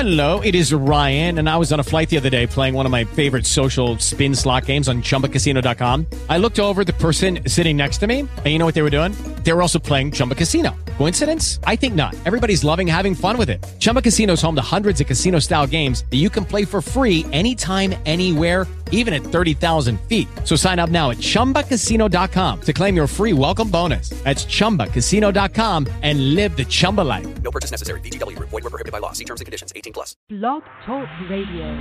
Hello, it is Ryan, and I was on a flight the other day playing one of my favorite social spin slot games on ChumbaCasino.com. I looked over at the person sitting next to me, and you know what they were doing? They were also playing Chumba Casino. Coincidence? I think not. Everybody's loving having fun with it. Chumba Casino is home to hundreds of casino-style games that you can play for free anytime, anywhere, even at 30,000 feet. So sign up now at ChumbaCasino.com to claim your free welcome bonus. That's ChumbaCasino.com and live the Chumba life. No purchase necessary. VGW. Void where prohibited by law. See terms and conditions. 18 plus. Blog Talk Radio.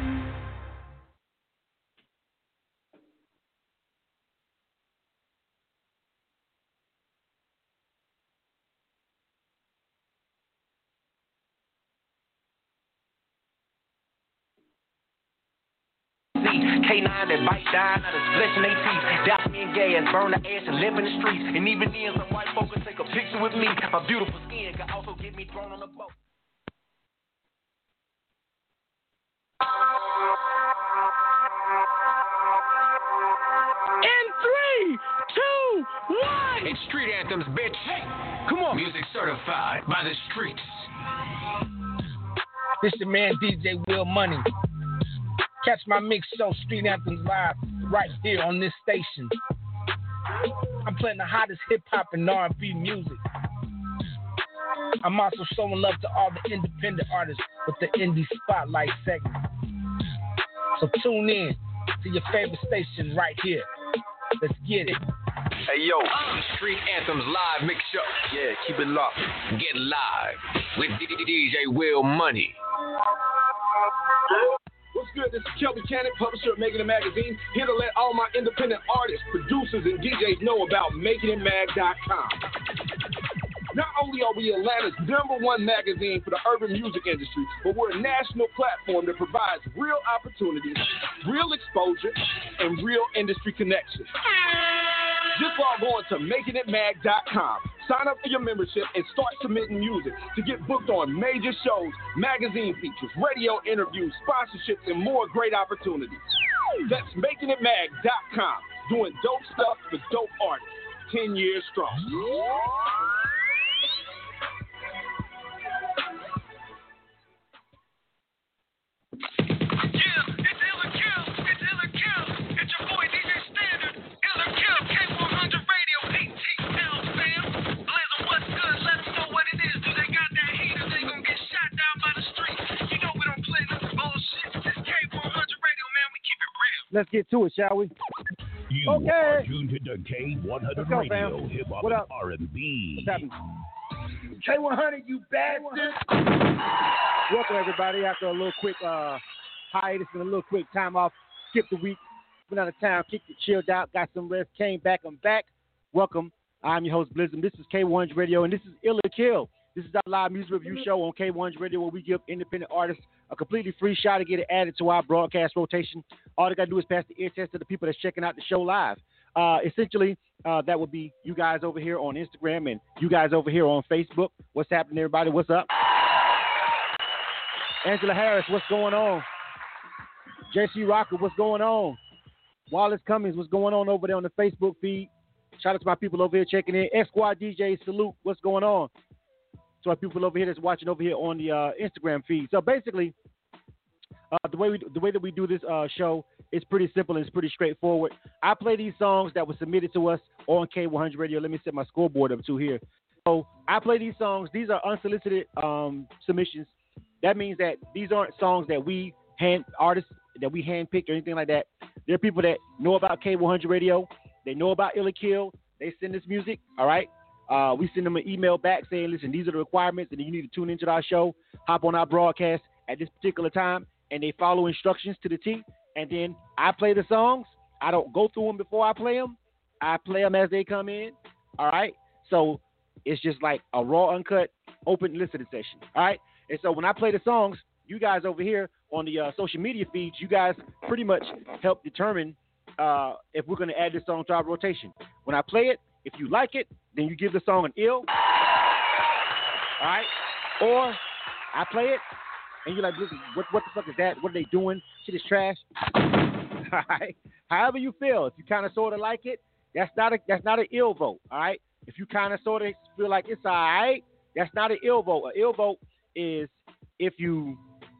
K9 that bite down out of splashing their teeth. Douse me and gay and burn the ash and live in the streets. And even then, some white folks can take a picture with me. My beautiful skin can also get me thrown on a boat. In 3, 2, 1. It's street anthems, bitch. Come on. Music certified by the streets. This your man DJ Will Money. Catch my mix show Street Anthems live right here on this station. I'm playing the hottest hip hop and R&B music. I'm also showing love to all the independent artists with the Indie Spotlight segment. So tune in to your favorite station right here. Let's get it. Hey yo, Street Anthems live mix show. Yeah, keep it locked. Get live with DJ Will Money. What's good? This is Kelby Cannon, publisher of Making It Magazine, here to let all my independent artists, producers, and DJs know about MakingItMag.com. Not only are we Atlanta's #1 magazine for the urban music industry, but we're a national platform that provides real opportunities, real exposure, and real industry connections. Just log on to MakingItMag.com. Sign up for your membership and start submitting music to get booked on major shows, magazine features, radio interviews, sponsorships, and more great opportunities. That's MakingItMag.com. Doing dope stuff for dope artists. 10 years strong. Let's get to it, shall we? You are tuned to K100 go, Radio, Hip Hop and R&B. What's happening? K100, you bastard! Welcome, everybody. After a little quick hiatus and a little quick time off, skipped the week, went out of town, kicked it, chilled out, got some rest, came back. I'm back. Welcome. I'm your host, Blizzard. This is K100 Radio, and this is Ill or Kill. This is our live music review show on K100 Radio where we give independent artists a completely free shot to get it added to our broadcast rotation. All they got to do is pass the ear test to the people that's checking out the show live. Essentially, that would be you guys over here on Instagram and you guys over here on Facebook. What's happening, everybody? What's up? Angela Harris, what's going on? JC Rocker, what's going on? Wallace Cummings, what's going on over there on the Facebook feed? Shout out to my people over here checking in. Squad DJ, salute, what's going on? To our people over here that's watching over here on the Instagram feed. So basically, the way that we do this show is pretty simple and it's pretty straightforward. I play these songs that were submitted to us on K100 Radio. Let me set my scoreboard up too here. So I play these songs. These are unsolicited submissions. That means that these aren't songs that we artists that we handpicked or anything like that. They're people that know about K100 Radio. They know about Ill or Kill. They send us music. All right. We send them an email back saying, listen, these are the requirements and you need to tune into our show, hop on our broadcast at this particular time, and they follow instructions to the T. And then I play the songs. I don't go through them before I play them. I play them as they come in. All right. So it's just like a raw, uncut, open listening session. All right. And so when I play the songs, you guys over here on the social media feeds, you guys pretty much help determine if we're going to add this song to our rotation. When I play it, if you like it, then you give the song an ill. All right. Or I play it, and you're like, listen, what the fuck is that? What are they doing? Shit is trash. All right. However you feel, if you kind of sort of like it, that's not an ill vote. All right. If you kind of sort of feel like it's all right, that's not an ill vote. An ill vote is if you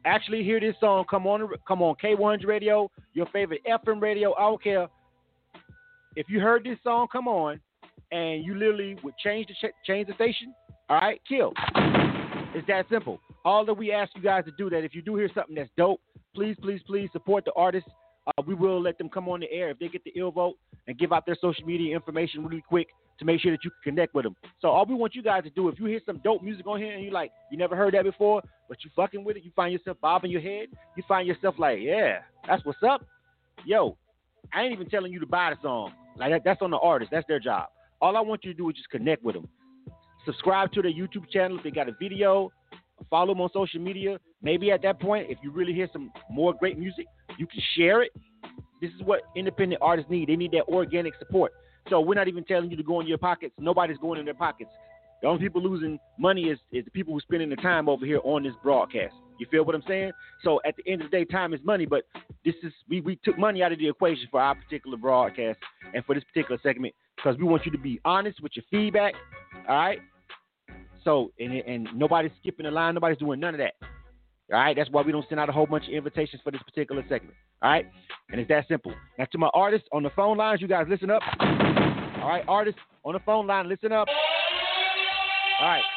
actually hear this song, come on K100 Radio, your favorite FM radio, I don't care. If you heard this song come on and you literally would change the station, all right, kill. It's that simple. All that we ask you guys to do that if you do hear something that's dope, please support the artists. We will let them come on the air if they get the ill vote and give out their social media information really quick to make sure that you can connect with them. So all we want you guys to do, if you hear some dope music on here and you never heard that before, but you fucking with it, you find yourself bobbing your head, you find yourself like, yeah, that's what's up. Yo, I ain't even telling you to buy the song. Like that's on the artist. That's their job. All I want you to do is just connect with them. Subscribe to their YouTube channel if they got a video. Follow them on social media. Maybe at that point, if you really hear some more great music, you can share it. This is what independent artists need. They need that organic support. So we're not even telling you to go in your pockets. Nobody's going in their pockets. The only people losing money is the people who are spending the time over here on this broadcast. You feel what I'm saying? So at the end of the day, time is money, but this is we took money out of the equation for our particular broadcast and for this particular segment because we want you to be honest with your feedback. All right? So, and nobody's skipping the line. Nobody's doing none of that. All right? That's why we don't send out a whole bunch of invitations for this particular segment. All right? And it's that simple. Now, to my artists on the phone lines, you guys listen up. All right? Artists on the phone line, listen up. All right.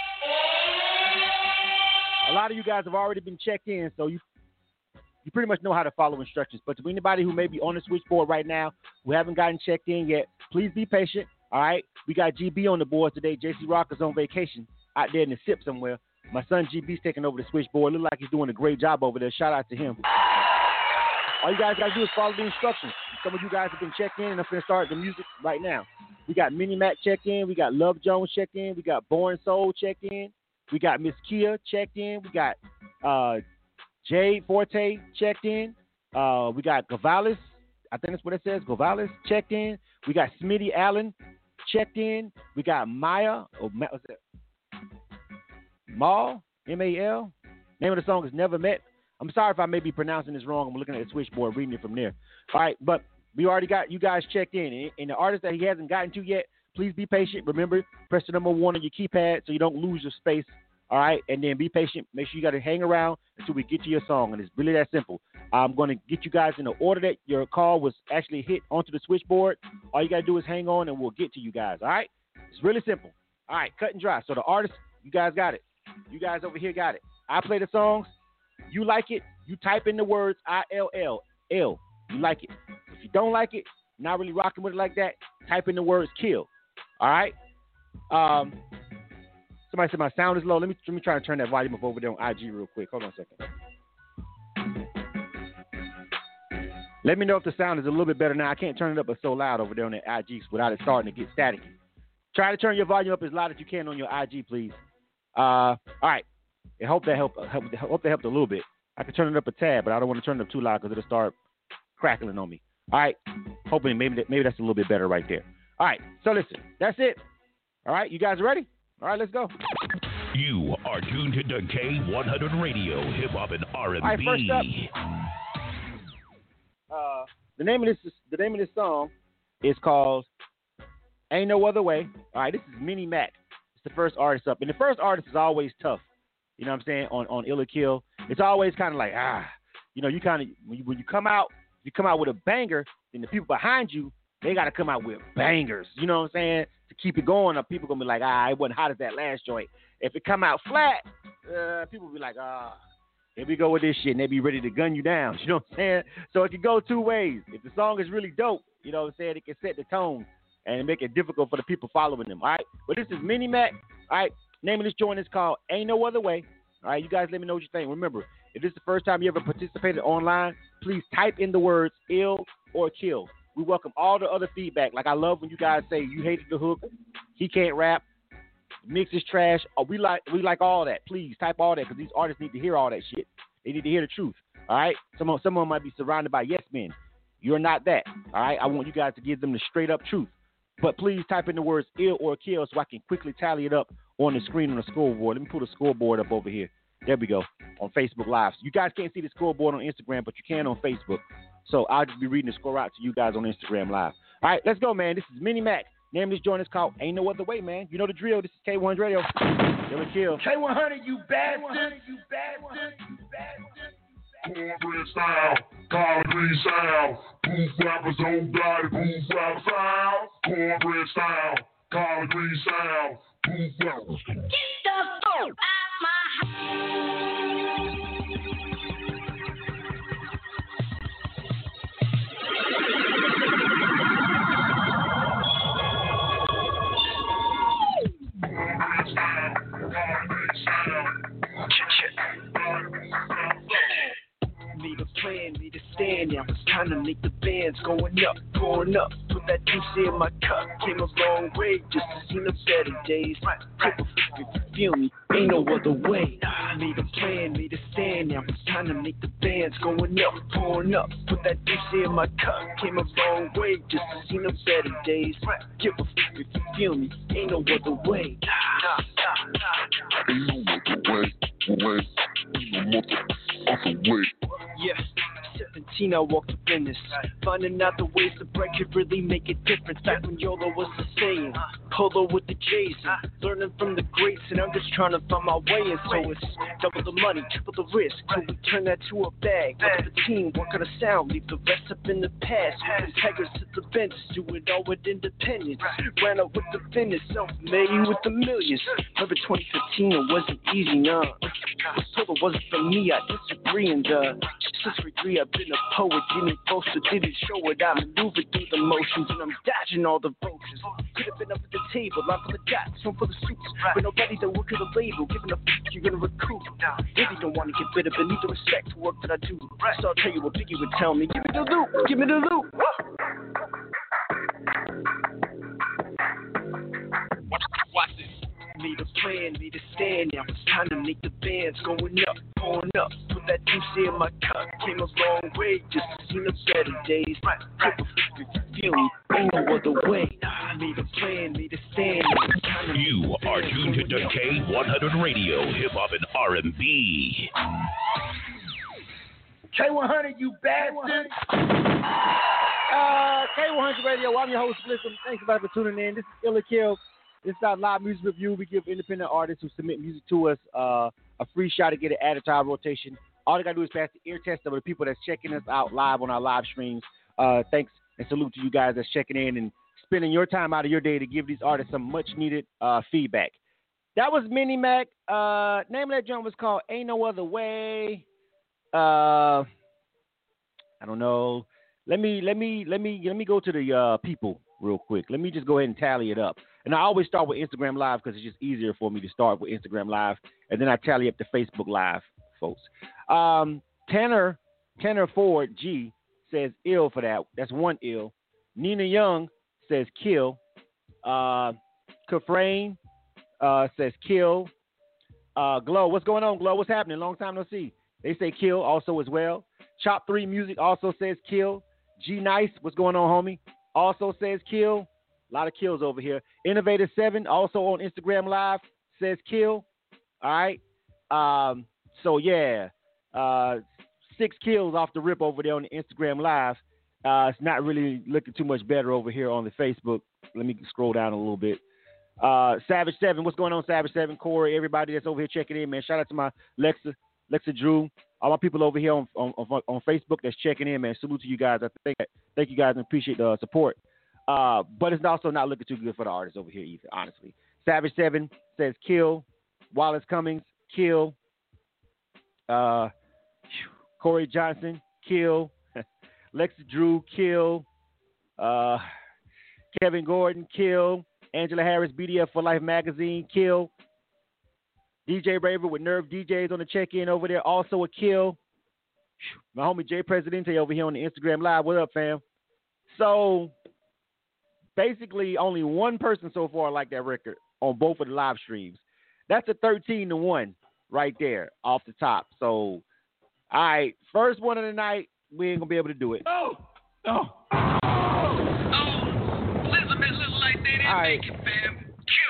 A lot of you guys have already been checked in, so you pretty much know how to follow instructions. But to anybody who may be on the switchboard right now who haven't gotten checked in yet, please be patient. All right, we got GB on the board today. JC Rocker's on vacation out there in the SIP somewhere. My son GB's taking over the switchboard. Look like he's doing a great job over there. Shout out to him. All you guys got to do is follow the instructions. Some of you guys have been checked in, and I'm going to start the music right now. We got Mini Mac checked in. We got Love Jones checked in. We got Born Soul checked in. We got Miss Kia checked in. We got Jade Forte checked in. We got Gavalis. I think that's what it says. Gavalis checked in. We got Smitty Allen checked in. We got Maya. What's that? Mal, M-A-L. Name of the song is Never Met. I'm sorry if I may be pronouncing this wrong. I'm looking at the switchboard, reading it from there. All right, but we already got you guys checked in. And the artist that he hasn't gotten to yet, please be patient. Remember, press the number 1 on your keypad so you don't lose your space. All right, and then be patient. Make sure you got to hang around until we get to your song, and it's really that simple. I'm going to get you guys in the order that your call was actually hit onto the switchboard. All you got to do is hang on, and we'll get to you guys, all right? It's really simple. All right, cut and dry. So the artist, you guys got it. You guys over here got it. I play the songs. You like it, you type in the words ILL. You like it. If you don't like it, not really rocking with it like that, type in the words kill. All right? Somebody said my sound is low. Let me try to turn that volume up over there on IG real quick. Hold on a second. Let me know if the sound is a little bit better now. I can't turn it up, but so loud over there on the IG without it starting to get staticky. Try to turn your volume up as loud as you can on your IG, please. All right. I hope that helped a little bit. I can turn it up a tad, but I don't want to turn it up too loud because it'll start crackling on me. All right. Hoping maybe that's a little bit better right there. All right. So listen, that's it. All right. You guys ready? All right. Let's go. You are tuned to K100 Radio, Hip Hop and R&B. All right. First up, the name of this song is called "Ain't No Other Way." All right. This is Mini Mac. It's the first artist up, and the first artist is always tough. You know what I'm saying? On Ill or Kill, it's always kind of like, you kind of when you come out with a banger, then the people behind you, they got to come out with bangers. You know what I'm saying? To keep it going, people gonna be like, it wasn't hot as that last joint. If it come out flat, people be like, here we go with this shit, and they be ready to gun you down. You know what I'm saying? So it can go two ways. If the song is really dope, you know what I'm saying, it can set the tone and make it difficult for the people following them. All right, but this is Mini Mac. All right. Name of this joint is called Ain't No Other Way. All right, you guys let me know what you think. Remember, if this is the first time you ever participated online, please type in the words ill or kill. We welcome all the other feedback. Like I love when you guys say you hated the hook, he can't rap, mix is trash. We like all that. Please type all that because these artists need to hear all that shit. They need to hear the truth. All right, someone might be surrounded by yes men. You're not that. All right, I want you guys to give them the straight up truth. But please type in the words ill or kill so I can quickly tally it up on the screen on the scoreboard. Let me pull the scoreboard up over here. There we go, on Facebook Live. So you guys can't see the scoreboard on Instagram, but you can on Facebook. So I'll just be reading the score out to you guys on Instagram Live. All right, let's go, man. This is Mini Mac. Name of this joint is called Ain't No Other Way, man. You know the drill. This is K100 Radio. Ill or Kill. K100, you bastard. You bastard. You bastard. cornbread style, collard green style, booth rappers don't got it, booth rappers style, cornbread style, collard green style, booth rappers. Get the fuck out my house. Need a plan, need a stand now. It's time to make the bands going up. Put that juice in my cup. Came a long way just to see the better days. If you feel me, ain't no other way. Need a plan, need a stand now. It's time to make the bands going up. Put that juice in my cup. Came a long way just to see the better days. Give a fuck if you feel me, ain't no other way. Ain't no other way. Ain't no other way. Yeah, 17 I walked the business, finding out the ways to break could really make a difference. Back when YOLO was the saying, Polo with the J's, learning from the greats, and I'm just trying to find my way. And so it's double the money, triple the risk, till we turn that to a bag. Up the team, work on a sound, leave the rest up in the past. With tigers to the bench, do it all with independence. Ran up with the finish, self-made with the millions. Remember 2015, it wasn't easy, nah. Polo wasn't for me, I disagree, and since we're three, I've been a poet, didn't boast or didn't show it. I maneuvered through the motions and I'm dodging all the vultures. Could have been up at the table, line for the dots, one for the suits. But nobody that work at a label, giving a fuck, you're gonna recoup. Really don't wanna get bitter, but need the respect for work that I do. So I'll tell you what Biggie would tell me. Give me the loot, give me the loot. Watch this. Need a plan, need a stand now. It's time to make the bands going up. Put that juice in my cup. Came a long way just to see the better days. If you feel me, ain't no other way. Need a plan, need a stand now. You are tuned to K100 Radio, Hip Hop and R&B. K100, you bastard! K100 Radio, I'm your host, Blizzard. Thanks for tuning in. This is Illa Kill. This is our live music review. We give independent artists who submit music to us a free shot to get it added to our rotation. All they got to do is pass the ear test of the people that's checking us out live on our live streams. Thanks and salute to you guys that's checking in and spending your time out of your day to give these artists some much-needed feedback. That was Mini Mac. Name of that joint was called Ain't No Other Way. I don't know. Let me go to the people real quick. Let me just go ahead and tally it up. And I always start with Instagram Live because it's just easier for me to start with Instagram Live, and then I tally up the Facebook Live, folks. Tanner Ford G says ill for that. That's one ill. Nina Young says kill. Kafrain says kill. Glow, what's going on, Glow? What's happening? Long time no see. They say kill also as well. Chop 3 Music also says kill. G Nice, what's going on, homie? Also says kill. A lot of kills over here. Innovator 7, also on Instagram Live, says kill. All right. So, yeah. 6 kills off the rip over there on the Instagram Live. It's not really looking too much better over here on the Facebook. Let me scroll down a little bit. Savage 7, what's going on, Savage 7? Corey, everybody that's over here checking in, man. Shout out to my Lexa Drew. All my people over here on Facebook that's checking in, man. Salute to you guys. Thank you guys and appreciate the support. But it's also not looking too good for the artists over here either, honestly. Savage 7 says kill. Wallace Cummings, kill. Corey Johnson, kill. Lexa Drew, kill. Kevin Gordon, kill. Angela Harris, BDF for Life Magazine, kill. DJ Raver with Nerve DJs on the check-in over there, also a kill. My homie Jay Presidente over here on the Instagram Live. What up, fam? So, basically, only one person so far liked that record on both of the live streams. That's a 13-1 right there off the top. So, all right, first one of the night, we ain't going to be able to do it. Oh. Elizabeth looks like they didn't make it, fam.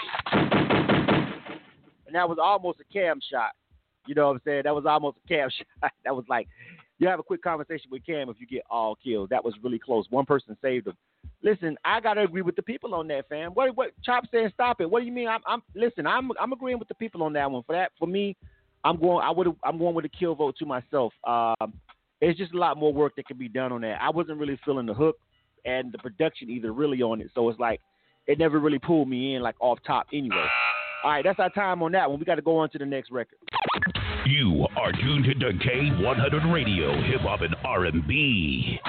And that was almost a Cam shot. You know what I'm saying? That was almost a Cam shot. That was like, you have a quick conversation with Cam if you get all kills. That was really close. One person saved him. Listen, I gotta agree with the people on that, fam. What Chop said? Stop it. What do you mean? I'm agreeing with the people on that one. For me, I'm going with a kill vote to myself. it's just a lot more work that can be done on that. I wasn't really feeling the hook and the production either really on it. So it's like it never really pulled me in like off top anyway. All right, that's our time on that one. We got to go on to the next record. You are tuned to K100 Radio, Hip Hop and R&B.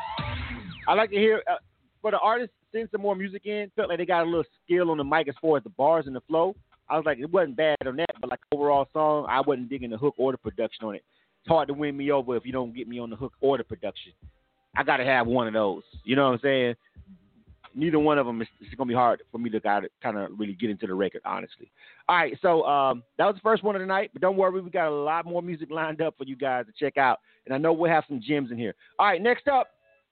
I like to hear for the artists send some more music in. Felt like they got a little skill on the mic as far as the bars and the flow. I was like, it wasn't bad on that, but like overall song, I wasn't digging the hook or the production on it. It's hard to win me over if you don't get me on the hook or the production. I got to have one of those. You know what I'm saying? Neither one of them is going to be hard for me to kind of really get into the record, honestly. All right, so that was the first one of the night, but don't worry, we got a lot more music lined up for you guys to check out, and I know we'll have some gems in here. All right, next up,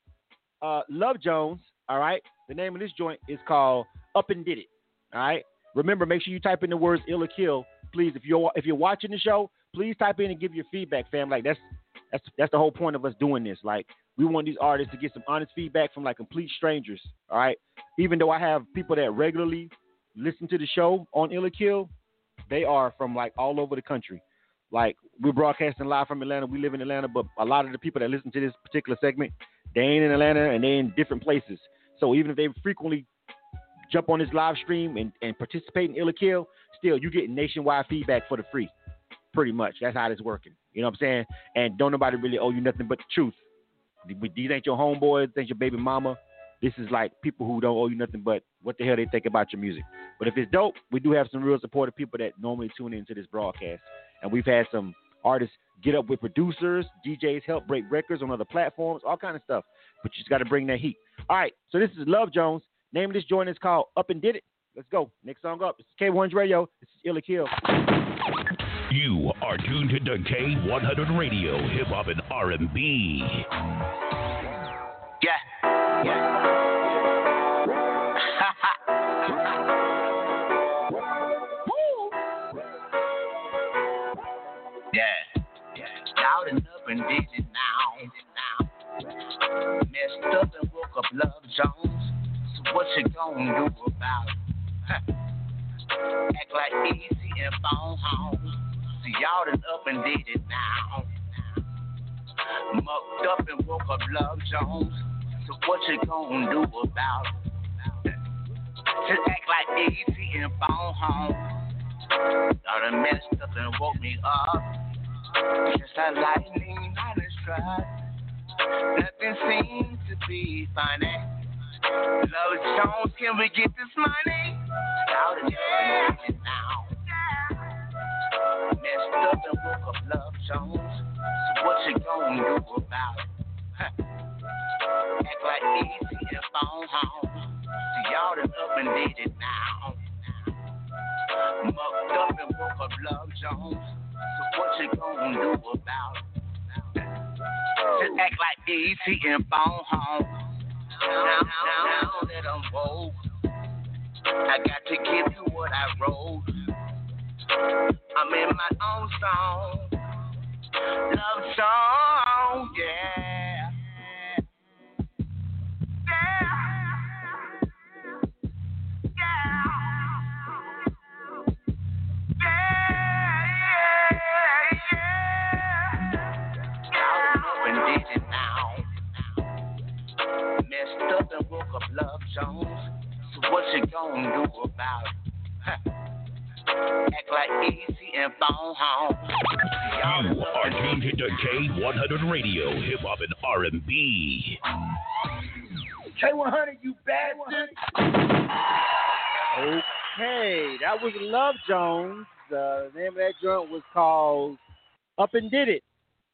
Love Jones, all right? The name of this joint is called Up and Did It, all right? Remember, make sure you type in the words Ill or Kill. Please, if you're watching the show, please type in and give your feedback, fam. Like, that's the whole point of us doing this. Like, we want these artists to get some honest feedback from, like, complete strangers, all right? Even though I have people that regularly listen to the show on Ill or Kill, they are from, like, all over the country. Like, we're broadcasting live from Atlanta. We live in Atlanta, but a lot of the people that listen to this particular segment, they ain't in Atlanta and they're in different places. So even if they frequently jump on this live stream and participate in Ill or Kill, still, you get nationwide feedback for the free, pretty much. That's how it's working. You know what I'm saying? And don't nobody really owe you nothing but the truth. These ain't your homeboys, this ain't your baby mama. This is like people who don't owe you nothing but what the hell they think about your music. But if it's dope, we do have some real supportive people that normally tune into this broadcast. And we've had some artists get up with producers, DJs help break records on other platforms, all kind of stuff. But you just got to bring that heat. All right, so this is Love Jones. Name of this joint is called Up and Did It. Let's go. Next song up. This is K100 Radio. This is Ill or Kill. You are tuned to K100 Radio, Hip Hop and R&B. Yeah. Out and up and did it now. Messed up and woke up Love Jones. So what you gonna do about it? Act like easy and phone home. See y'all done up and did it now. Mucked up and woke up Love Jones. So what you gonna do about it? Just act like easy and phone home. Y'all done messed up and woke me up. Just like lightning on a strike. Nothing seems to be funny. Love Jones, can we get this money? Out and did it now. Messed up and woke up Love Jones. So what you gonna do about it? Act like easy and phone home. See y'all done up and did it now. Mucked up and woke up Love Jones. So what you gonna do about it? Just act like easy and phone home. Now that I'm woke, I got to give you what I wrote. I'm in my own song, love song, yeah. Messed up and woke up Love Jones. So what you gonna do about it? Act like easy and phone home. You are tuned to K100 Radio, Hip Hop and R&B. K100, you bastard. Okay, that was Love Jones. The name of that joint was called Up and Did It.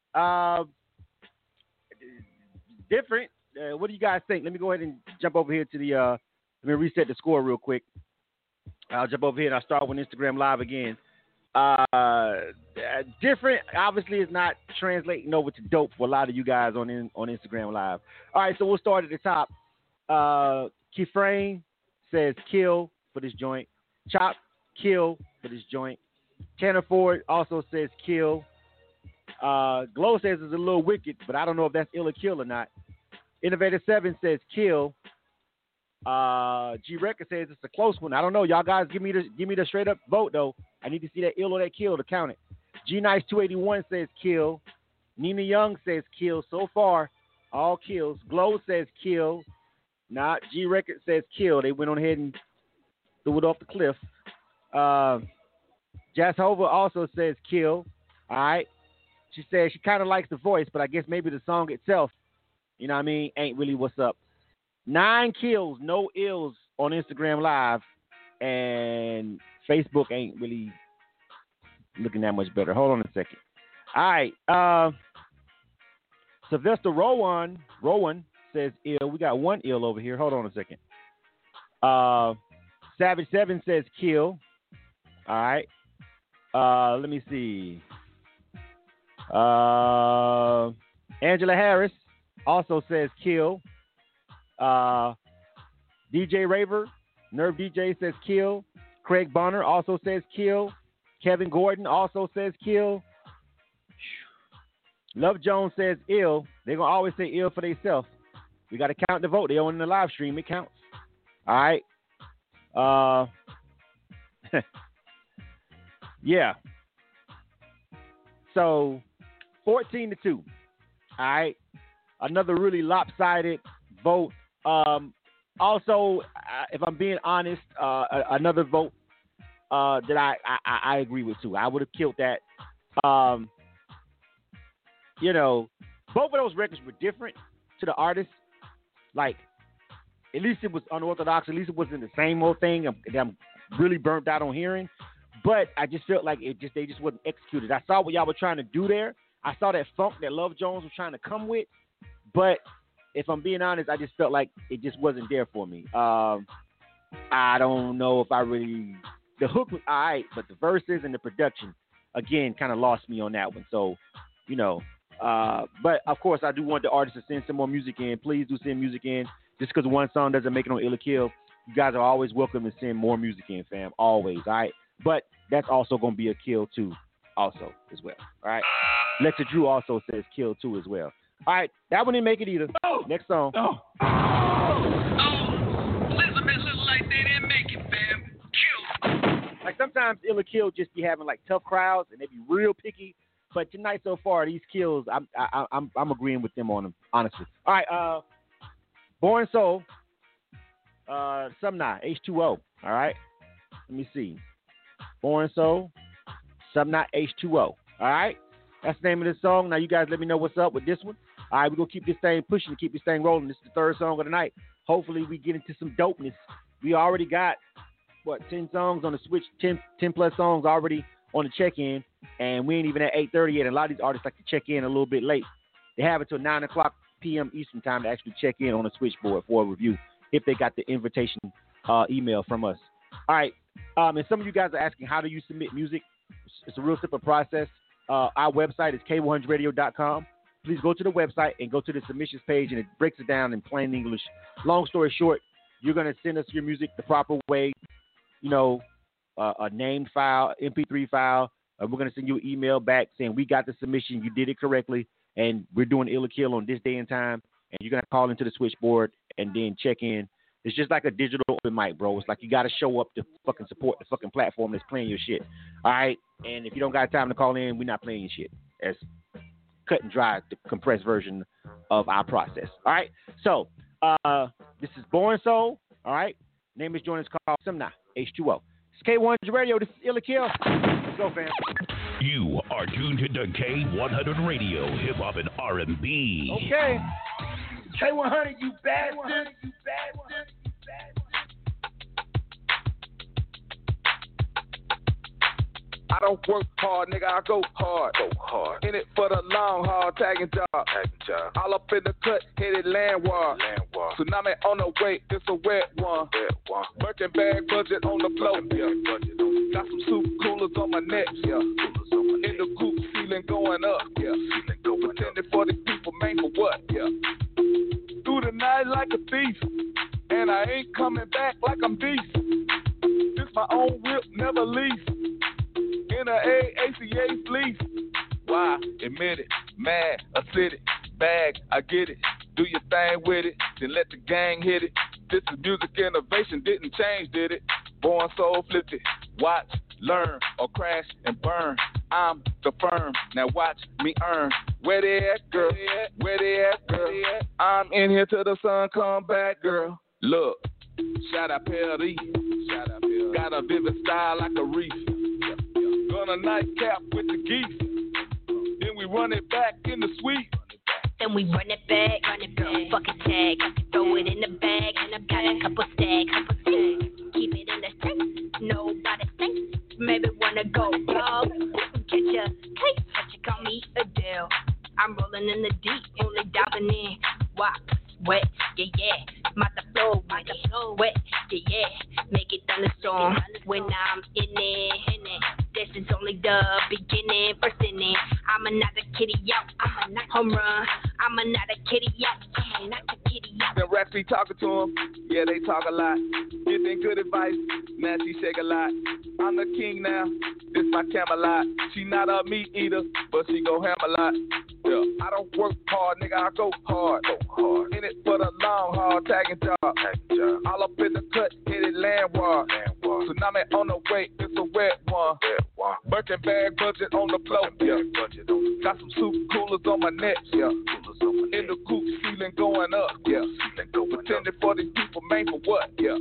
Different. What do you guys think? Let me go ahead and jump over here to the, let me reset the score real quick. I'll jump over here and I'll start with Instagram Live again. Different, obviously, is not translating over to dope for a lot of you guys on Instagram Live. All right, so we'll start at the top. Keyframe says kill for this joint. Chop, kill for this joint. Tanner Ford also says kill. Glow says it's a little wicked, but I don't know if that's Ill or Kill or not. Innovator 7 says kill. G Record says it's a close one. I don't know. Y'all guys give me the straight up vote though. I need to see that Ill or that Kill to count it. G Nice 281 says kill. Nina Young says kill so far. All kills. Glow says kill. Not G Record says kill. They went on ahead and threw it off the cliff. Jazz Hova also says kill. All right. She says she kind of likes the voice, but I guess maybe the song itself, you know what I mean, ain't really what's up. 9 kills, no ills on Instagram Live, and Facebook ain't really looking that much better. Hold on a second. All right. Sylvester Rowan says ill. We got 1 ill over here. Hold on a second. Savage 7 says kill. All right. Let me see. Angela Harris also says kill. DJ Raver, Nerve DJ says kill. Craig Bonner also says kill. Kevin Gordon also says kill. Love Jones says ill. They're going to always say ill for themselves. We got to count the vote. They own the live stream. It counts. All right. Yeah. So 14-2. All right. Another really lopsided vote. Also, if I'm being honest, another vote that I agree with too. I would have killed that. You know, both of those records were different to the artist. Like, at least it was unorthodox. At least it wasn't the same old thing that I'm really burnt out on hearing. But I just felt like they just wasn't executed. I saw what y'all were trying to do there. I saw that funk that Love Jones was trying to come with. But if I'm being honest, I just felt like it just wasn't there for me. I don't know if I really... The hook was all right, but the verses and the production, again, kind of lost me on that one. So, you know... but of course, I do want the artists to send some more music in. Please do send music in. Just because one song doesn't make it on Ill or Kill, you guys are always welcome to send more music in, fam. Always, all right? But that's also going to be a kill too, also, as well. All right? Lexa Drew also says kill too as well. All right, that one didn't make it either. Oh. Next song. Oh, Elizabeth looks like they didn't make it, fam. Kill. Like sometimes Ill or Kill just be having like tough crowds and they be real picky. But tonight so far, these kills, I'm agreeing with them on them, honestly. All right, Born Soul, Sumna, H2O. All right, let me see. Born Soul, Sumna, H2O. All right, that's the name of this song. Now you guys let me know what's up with this one. All right, we're going to keep this thing pushing, keep this thing rolling. This is the third song of the night. Hopefully we get into some dopeness. We already got, 10 songs on the Switch, 10 plus songs already on the check-in, and we ain't even at 8:30 yet. A lot of these artists like to check in a little bit late. They have until 9 o'clock p.m. Eastern time to actually check in on the switchboard for a review if they got the invitation email from us. All right, and some of you guys are asking, how do you submit music? It's a real simple process. Our website is K100radio.com. Please go to the website and go to the submissions page, and it breaks it down in plain English. Long story short, you're going to send us your music the proper way, you know, a named file, MP3 file. We're going to send you an email back saying we got the submission, you did it correctly, and we're doing Ill or Kill on this day and time. And you're going to call into the switchboard and then check in. It's just like a digital open mic, bro. It's like you got to show up to fucking support the fucking platform that's playing your shit. All right? And if you don't got time to call in, we're not playing your shit. That's cut and dry, the compressed version of our process. All right? So, this is Born Soul. All right? Name is joining us called Sumna, H2O. It's K100 Radio. This is Ill or Kill. Let's go, fam. You are tuned to K100 Radio, hip hop and R&B. Okay. K100, you bastard. You bastard. I don't work hard, nigga, I go hard. Go hard. In it for the long haul, tagging job. All up in the cut, hit it land war. Tsunami on the way, it's a wet one. Working bag budget on the floor. Got some soup coolers on my neck. In the coop, ceiling going up. Pretending for the people, man, for what? Through the night like a thief. And I ain't coming back like I'm decent. This my own whip, never lease. In a ACA fleece. Why? Admit it. Mad, acidic. Bag, I get it. Do your thing with it. Then let the gang hit it. This is music innovation. Didn't change, did it? Born Soul, flipped it. Watch, learn, or crash and burn. I'm the firm. Now watch me earn. Where they at, girl? Where they at, girl? I'm in here till the sun come back, girl. Look, shout out Perry. Got a vivid style like a reef. Gonna nightcap with the geese. Then we run it back in the suite. Then we run it back. Fucking tag, throw it in the bag. And I've got a couple stacks. Keep it in the safe. Nobody thinks. Maybe wanna go, dog. Catch ya, hey, but you call me Adele. I'm rolling in the deep, only diving in. Wop, wet, yeah. Mata flow, wet, yeah. Make it thunderstorm when I'm in it. This is only the beginning, first inning. I'm another kitty out, I'm a not home run. I'm another kitty out, I'm not a kitty out. Them rats be talking to them, yeah, they talk a lot. Getting good advice, man, she shake a lot. I'm the king now, this my Camelot. She not a meat eater, but she go ham a lot. Yeah, I don't work hard, nigga, I go hard. In it for the long, hard tagging job. All up in the cut, hit it landward. Tsunami on the way, it's a wet one. Birkin bag budget on the floor, yeah. Got some soup coolers on my neck, yeah. In the coop, ceiling going up, yeah. Pretending for these people, man, for what, yeah.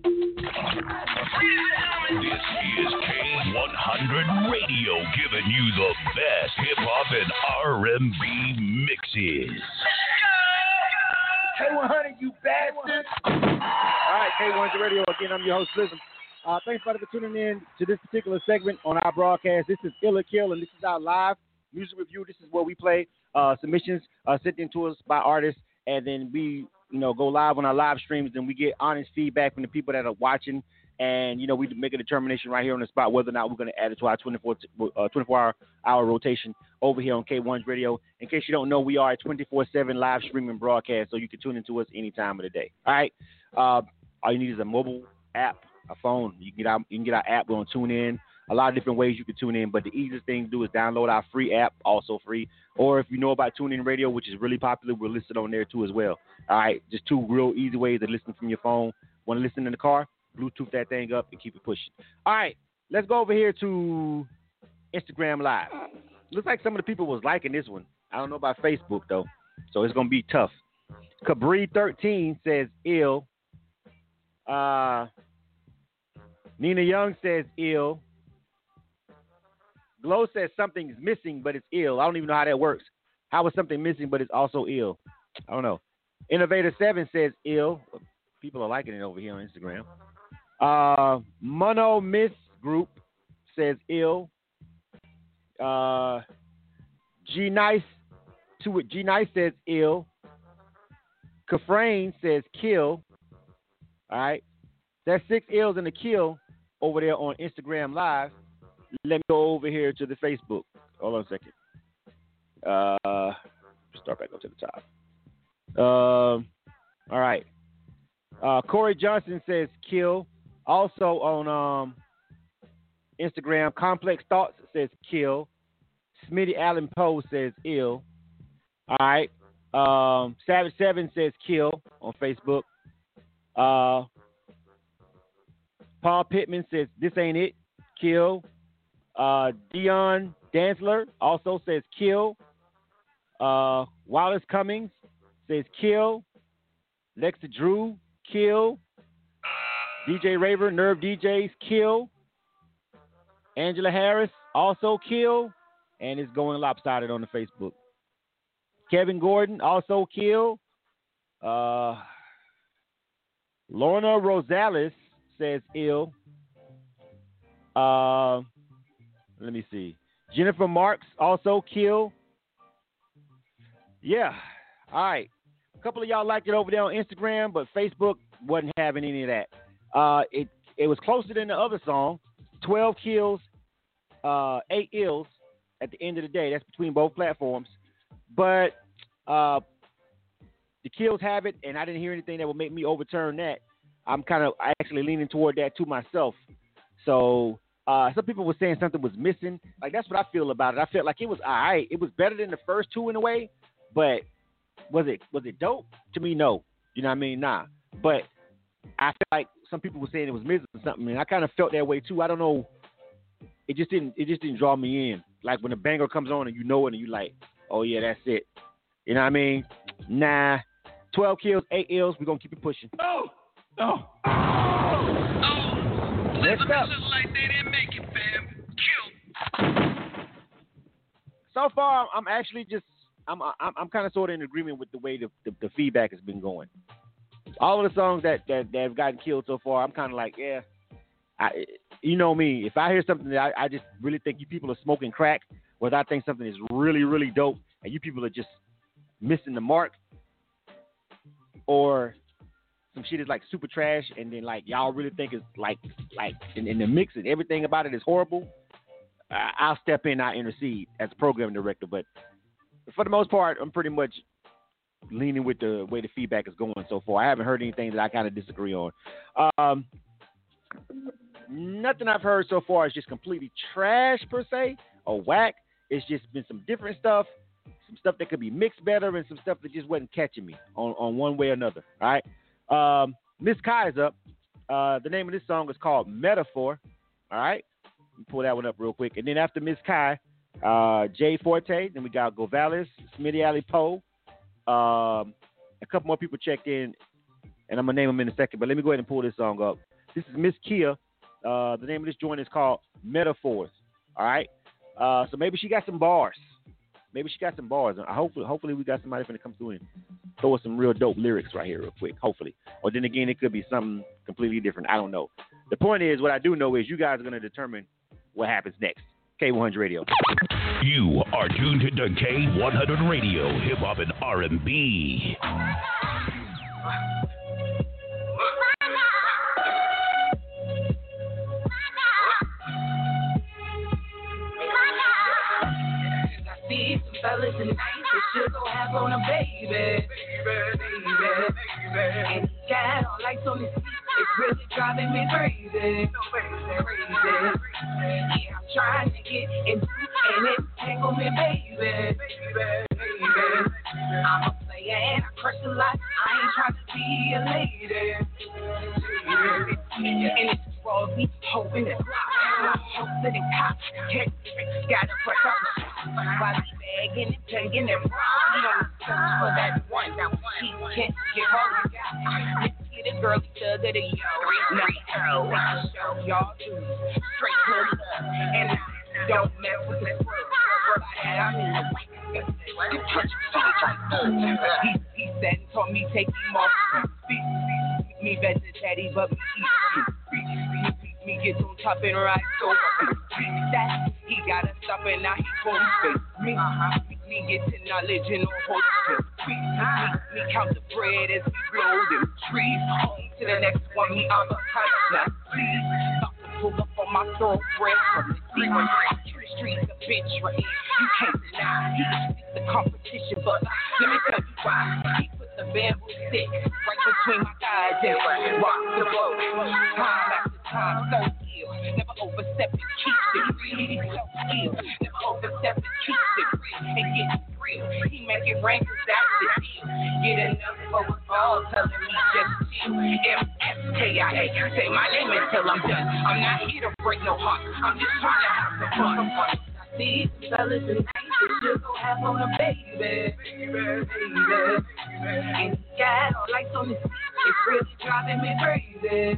This is K100 Radio, giving you the best hip-hop and R&B mixes. K100, you bastard! All right, K100 Radio, again, I'm your host, Lizm. Thanks, buddy, for tuning in to this particular segment on our broadcast. This is Illa Kill, and this is our live music review. This is where we play submissions sent in to us by artists, and then we, go live on our live streams, and we get honest feedback from the people that are watching, and, we make a determination right here on the spot whether or not we're going to add it to our 24-hour rotation over here on K100 Radio. In case you don't know, we are a 24/7 live streaming broadcast, so you can tune into us any time of the day. All right? All you need is a mobile app, a phone. You can get our app. We're on TuneIn. A lot of different ways you can tune in, but the easiest thing to do is download our free app, also free. Or if you know about TuneIn Radio, which is really popular, we're listed on there too as well. All right, just two real easy ways to listen from your phone. Want to listen in the car? Bluetooth that thing up and keep it pushing. All right, let's go over here to Instagram Live. Looks like some of the people was liking this one. I don't know about Facebook though, so it's gonna be tough. Cabri13 says ill. Nina Young says ill. Glow says something's missing, but it's ill. I don't even know how that works. How is something missing, but it's also ill? I don't know. Innovator7 says ill. People are liking it over here on Instagram. Mono Miss Group says ill. G Nice says ill. Kafrain says kill. All right. That's 6 ills and a kill over there on Instagram Live. Let me go over here to the Facebook. Hold on a second. Start back up to the top. All right. Corey Johnson says kill. Also on Instagram, Complex Thoughts says kill. Smitty Allen Poe says ill. All right. Savage 7 says kill on Facebook. Paul Pittman says this ain't it. Kill. Dion Dantzler also says kill. Wallace Cummings says kill. Lexa Drew, kill. DJ Raver, Nerve DJs, kill. Angela Harris, also kill. And it's going lopsided on the Facebook. Kevin Gordon, also kill. Lorna Rosales says ill. Let me see. Jennifer Marks, also kill. Yeah. All right. A couple of y'all liked it over there on Instagram, but Facebook wasn't having any of that. It was closer than the other song. 12 kills, 8 ills at the end of the day. That's between both platforms. But the kills have it, and I didn't hear anything that would make me overturn that. I'm kind of actually leaning toward that to myself. So some people were saying something was missing. Like, that's what I feel about it. I felt like it was all right. It was better than the first two in a way, but was it dope? To me, no. You know what I mean? Nah. But I feel like some people were saying it was missing something, and I kind of felt that way too. I don't know. It just didn't draw me in. Like when a banger comes on and you know it and you like, oh yeah, that's it. You know what I mean? Nah. 12 kills, 8 ills. We're going to keep it pushing. Oh. Next up. Like they didn't make it, fam. Kill. So far, I'm actually just, I'm kind of sort of in agreement with the way the feedback has been going. All of the songs that have gotten killed so far, I'm kind of like, yeah. You know me. If I hear something that I just really think you people are smoking crack, whether I think something is really, really dope and you people are just missing the mark, or some shit is like super trash and then like y'all really think it's like in the mix and everything about it is horrible, I'll step in, I'll intercede as a program director. But for the most part, I'm pretty much leaning with the way the feedback is going so far. I haven't heard anything that I kind of disagree on. Nothing I've heard so far is just completely trash per se or whack. It's just been some different stuff, some stuff that could be mixed better, and some stuff that just wasn't catching me on one way or another. All right. Miss Kai is up. The name of this song is called Metaphor. All right. Let me pull that one up real quick. And then after Miss Kai, Jay Forte. Then we got Govalis, Smitty Ali Poe. A couple more people checked in, and I'm going to name them in a second. But let me go ahead and pull this song up. This is Miss Kia. The name of this joint is called Metaphors. All right. So maybe she got some bars. Hopefully we got somebody finna come through and throw us some real dope lyrics right here real quick. Hopefully. Or then again, it could be something completely different. I don't know. The point is, what I do know is you guys are going to determine what happens next. K100 Radio. You are tuned to K100 Radio, hip hop and R&B. Fellas and nice, should go have on a baby. And he got all lights on his feet, it's really driving me crazy. Yeah, I'm trying to get into and entangle me, baby. I'm a player and I crush a lot, I ain't trying to be a lady. And it's draws me, hoping that I hope that it pops. Gotta press up while he begging and begging and robbing for that one. He can't get all get a girl, thug of the yo. Now, show y'all do straight to love. And I don't mess with the world. I mean, he said and told me take him off feet. Me better daddy, but me eat. Me get on top and ride so that he gotta stop and now he gon' face me. Me get to knowledge and on horses. Me count the bread as we blow them trees. On to the next one, me on the top now. Please stop to pull up on my thoroughbred from the streets, a bitch right here. You can't deny. He can stick the competition, but let me tell you why. He put the bamboo stick right between my thighs and rock the boat. Time after time, so ill. Never overstep and keeps it real. So ill. Never overstep and keeps it real. And get real. He make it rain cause that's the deal. Get enough for us all telling me just chill. MSKIA. Say my name until I'm done. I'm not here to break no heart. I'm just trying to have some fun. These fellas and nice, just go have on a baby. And he got all lights on his feet, it's really driving me crazy.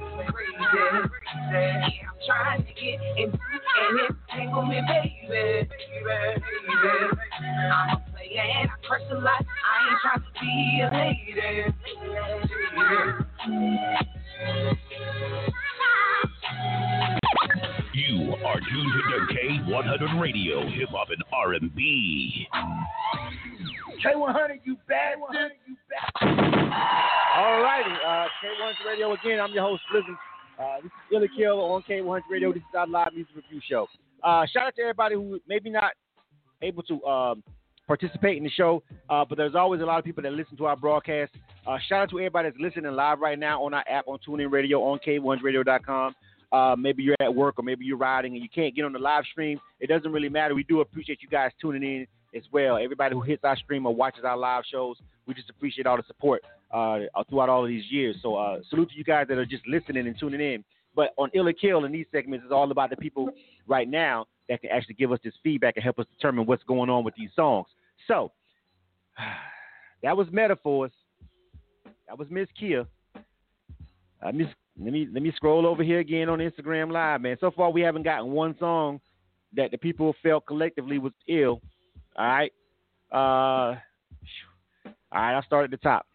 Yeah, I'm trying to get into and entangle me, baby. I'm a player and I curse a lot, I ain't trying to be a lady. You are tuned to K100 Radio, hip hop and R&B. K100, you bad one. All righty, K100 Radio again. I'm your host, Blizzard. This is Illa Kill on K100 Radio. This is our live music review show. Shout out to everybody who maybe not able to participate in the show, but there's always a lot of people that listen to our broadcast. Shout out to everybody that's listening live right now on our app, on TuneIn Radio, on K100Radio.com. Maybe you're at work or maybe you're riding and you can't get on the live stream. It doesn't really matter. We do appreciate you guys tuning in as well. Everybody who hits our stream or watches our live shows, we just appreciate all the support throughout all of these years. So salute to you guys that are just listening and tuning in. But on Illa Kill in these segments, it's all about the people right now that can actually give us this feedback and help us determine what's going on with these songs. So, that was Metaphors. That was Miss Kia. Let me scroll over here again on Instagram Live, man. So far, we haven't gotten one song that the people felt collectively was ill. All right. All right, I'll start at the top.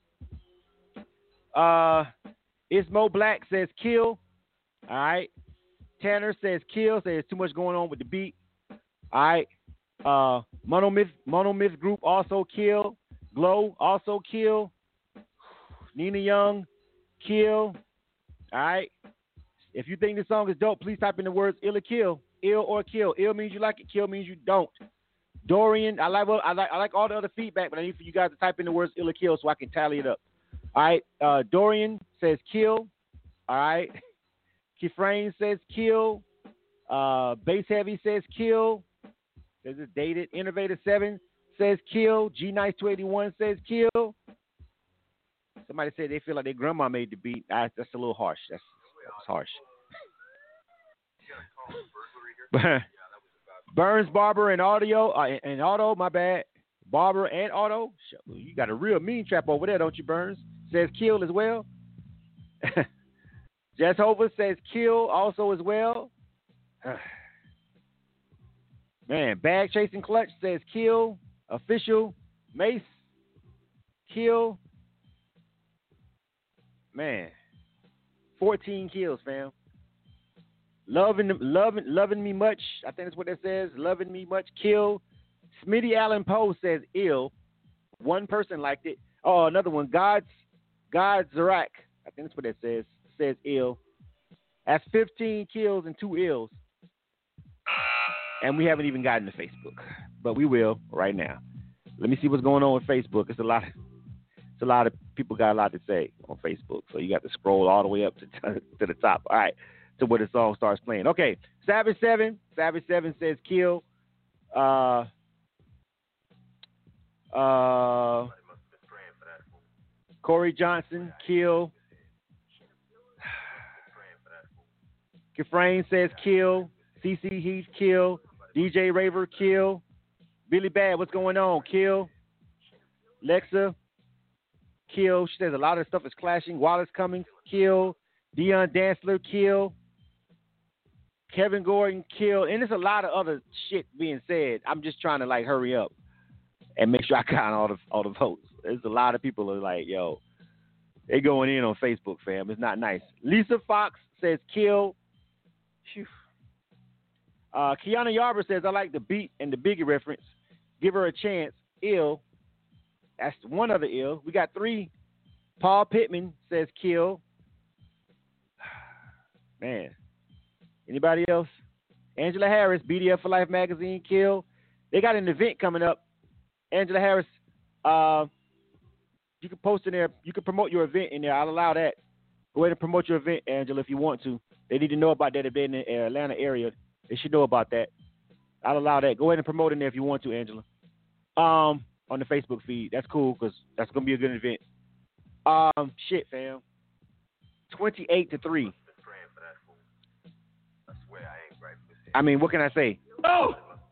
Ismo Black says kill. All right. Tanner says kill. Says too much going on with the beat. All right. Monomyth Group also kill. Glow also kill. Nina Young kill. All right. If you think this song is dope, please type in the words ill or kill. Ill or kill. Ill means you like it. Kill means you don't. Dorian, I like all the other feedback, but I need for you guys to type in the words ill or kill so I can tally it up. All right. Dorian says kill. All right. Kefrain says kill. Bass Heavy says kill. This is dated. Innovator 7 says kill. G Nice 281 says kill. Somebody said they feel like their grandma made the beat. That's a little harsh. That's harsh. Burns, Barber, and Auto, my bad. Barber and Auto. You got a real mean trap over there, don't you, Burns? Says kill as well. Jesshover says kill also as well. Man, Bag Chasing Clutch says kill. Official. Mace. Kill. Man. 14 kills, fam. Loving me much. I think that's what that says. Loving me much. Kill. Smitty Allen Poe says ill. One person liked it. Oh, another one. God Zarak. I think that's what that says. Says ill. That's 15 kills and 2 ills. And we haven't even gotten to Facebook. But we will right now. Let me see what's going on with Facebook. It's a lot of people got a lot to say on Facebook. So you got to scroll all the way up to the top. All right. To where the song starts playing. Okay. Savage 7 says kill. Corey Johnson, kill. Kefrain says kill. CC Heath, kill. DJ Raver, kill. Billy Bad, what's going on? Kill. Lexa, kill. She says a lot of stuff is clashing. Wallace Cummings, kill. Dion Dantzler, kill. Kevin Gordon, kill. And there's a lot of other shit being said. I'm just trying to hurry up and make sure I count all the votes. There's a lot of people are like, yo, they going in on Facebook, fam. It's not nice. Lisa Fox says kill. Phew. Kiana Yarber says, I like the beat and the Biggie reference. Give her a chance. Ill. That's one other ill. We got 3. Paul Pittman says kill. Man. Anybody else? Angela Harris, BDF for Life magazine, kill. They got an event coming up. Angela Harris, you can post in there. You can promote your event in there. I'll allow that. Go ahead and promote your event, Angela, if you want to. They need to know about that if they're in the Atlanta area. They should know about that. I'll allow that. Go ahead and promote in there if you want to, Angela. On the Facebook feed. That's cool because that's going to be a good event. Shit, fam. 28-3. I mean, what can I say? Oh!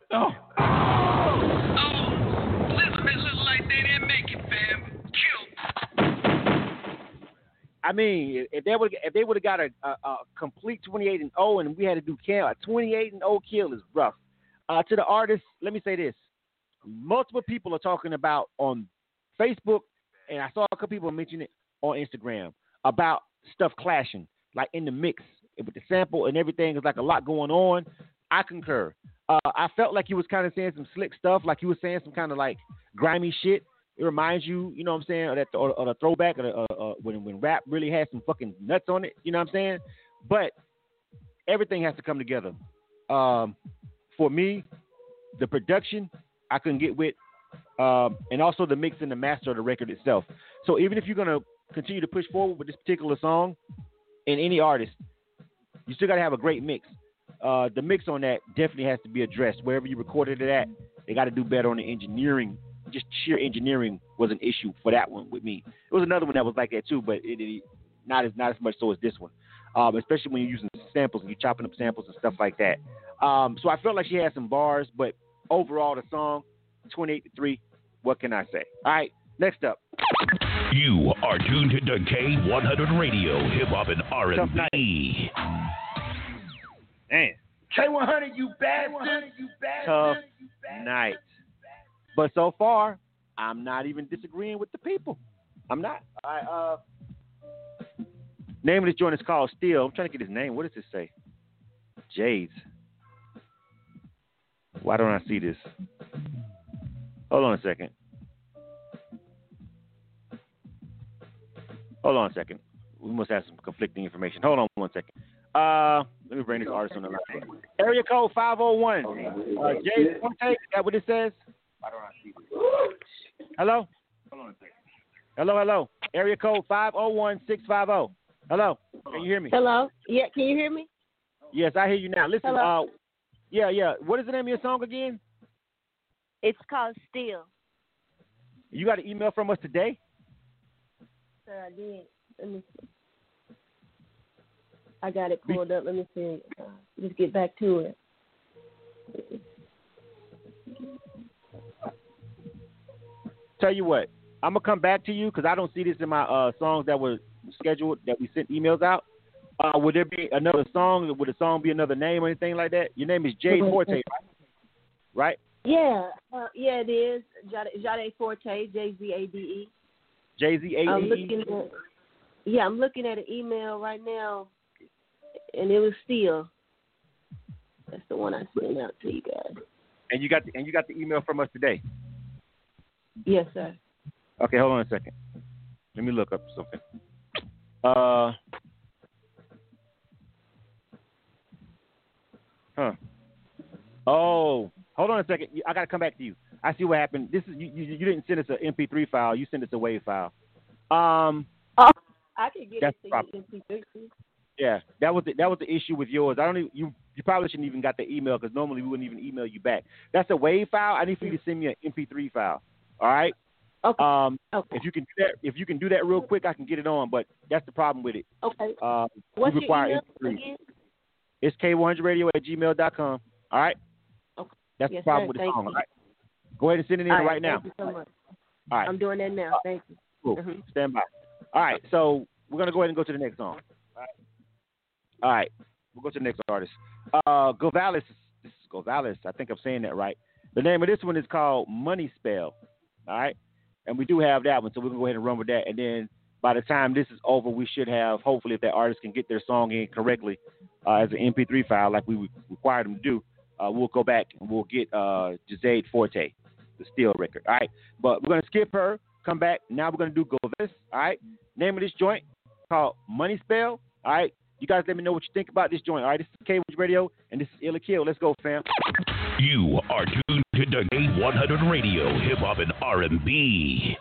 Listen like they didn't make it, fam. Kill. I mean, if they would have got a complete 28-0 and we had to do kill, a 28-0 kill is rough. To the artists, let me say this: multiple people are talking about on Facebook, and I saw a couple people mention it on Instagram about stuff clashing, like in the mix with the sample and everything. It's like a lot going on. I concur. I felt like he was kind of saying some slick stuff, like he was saying some kind of like grimy shit. It reminds you, you know what I'm saying, or the throwback, when rap really had some fucking nuts on it, you know what I'm saying? But everything has to come together. For me, the production I couldn't get with, and also the mix and the master of the record itself. So even if you're going to continue to push forward with this particular song in any artist, you still got to have a great mix. The mix on that definitely has to be addressed. Wherever you recorded it at, they got to do better on the engineering. Just sheer engineering was an issue for that one with me. It was another one that was like that too, but it not as much so as this one. Especially when you're using samples and you're chopping up samples and stuff like that. So I felt like she had some bars, but overall the song, 28-3. What can I say? All right, next up. You are tuned to K100 Radio, Hip Hop and R&B. Man. K100, you bastard. Tough night. But so far, I'm not even disagreeing with the people. I'm not. All right, name of this joint is called Steel. I'm trying to get his name. What does it say? Jades. Why don't I see this? Hold on a second. We must have some conflicting information. Hold on one second. Let me bring this artist on the line. Area code 501. Jades Forte, is that what it says? Why don't I see this? Hello? Hold on a second. Hello. Area code 501-650. Hello. Can you hear me? Hello. Yeah, can you hear me? Yes, I hear you now. Listen, Hello? Yeah. What is the name of your song again? It's called Steel. You got an email from us today? Sir, I did. Let me see. I got it pulled up. Let me see. Let's get back to it. Tell you what, I'm going to come back to you because I don't see this in my songs that were scheduled, that we sent emails out. Would there be another song? Would the song be another name or anything like that? Your name is Jade Forte, right? Yeah. Yeah, it is. Jade Forte, J-Z-A-D-E. J-Z-A-D-E? I'm looking at an email right now, and it was Steel. That's the one I sent out to you guys. And you got the email from us today? Yes, sir. Okay, hold on a second. Let me look up something. Oh, hold on a second. I got to come back to you. I see what happened. This is you didn't send us an MP3 file. You sent us a WAV file. I can get it to you MP3. Yeah, that was the issue with yours. You probably shouldn't even got the email because normally we wouldn't even email you back. That's a WAV file. I need for you to send me an MP3 file. All right. Okay. Okay. If you can do that real quick, I can get it on. But that's the problem with it. Okay. What's your email again? It's K100radio@gmail.com. All right. Okay. That's the problem with the song. All right. Go ahead and send it in right now. Thank you so much. All right. I'm doing that now. Thank you. Cool. Stand by. All right. So we're gonna go ahead and go to the next song. All right. We'll go to the next artist. Govalis. This is Govalis. I think I'm saying that right. The name of this one is called Money Spell. All right. And we do have that one, so we're going to go ahead and run with that. And then by the time this is over, we should have, hopefully, if that artist can get their song in correctly as an MP3 file like we required them to do, we'll go back and we'll get Jade Forte, the Steel record. All right. But we're going to skip her, come back. Now we're going to do Govalis. All right. Name of this joint called Money Spell. All right. You guys let me know what you think about this joint. All right. This is K100 Radio, and this is Illa Kill. Let's go, fam. You are tuned to K100 Radio, Hip Hop and R&B.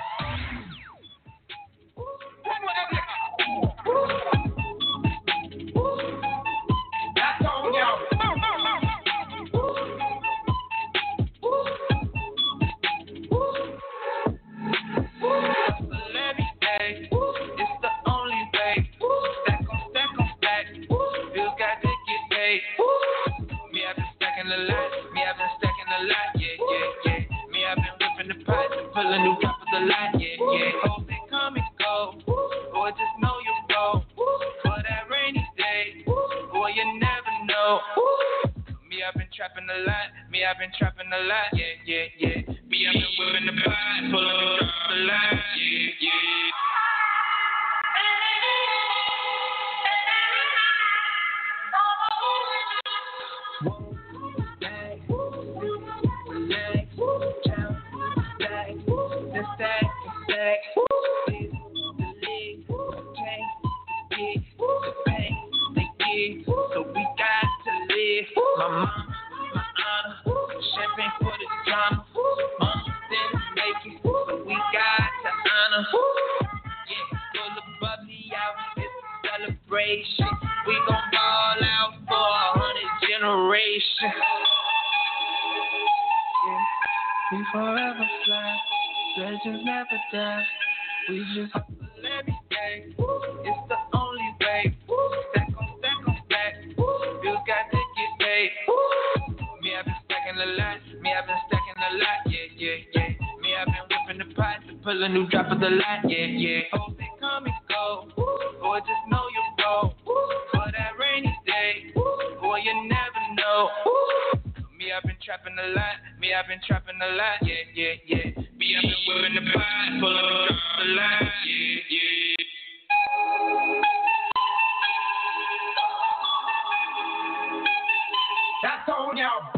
A new top of the line, yeah. Hope they come and go, boy, just know you go for that rainy day, boy, you never know. Me, I've been trapping a lot, yeah. Me, I've been whipping the pot, pulling the drop of the line, yeah. So we got to live. My mom, my honor, champagne for the drama. Mama didn't make it, so we got to honor. Yeah, full of bubbly out, it's a celebration. We gon' ball out for 100 generations. Yeah, we forever fly, legends never die. We just hustle every day. It's the only way. Stack on stack. Bills got to get paid. Me, I've been stacking a lot. Yeah. feel a new drop of the light, yeah, yeah. Hope they come and go. Boy, just know your role. For that rainy day, boy, you never know. Me, I've been trapping a lot. Yeah, yeah, yeah. Me, I've been whipping the pot, pull up and drop the line, yeah, yeah. That's on y'all.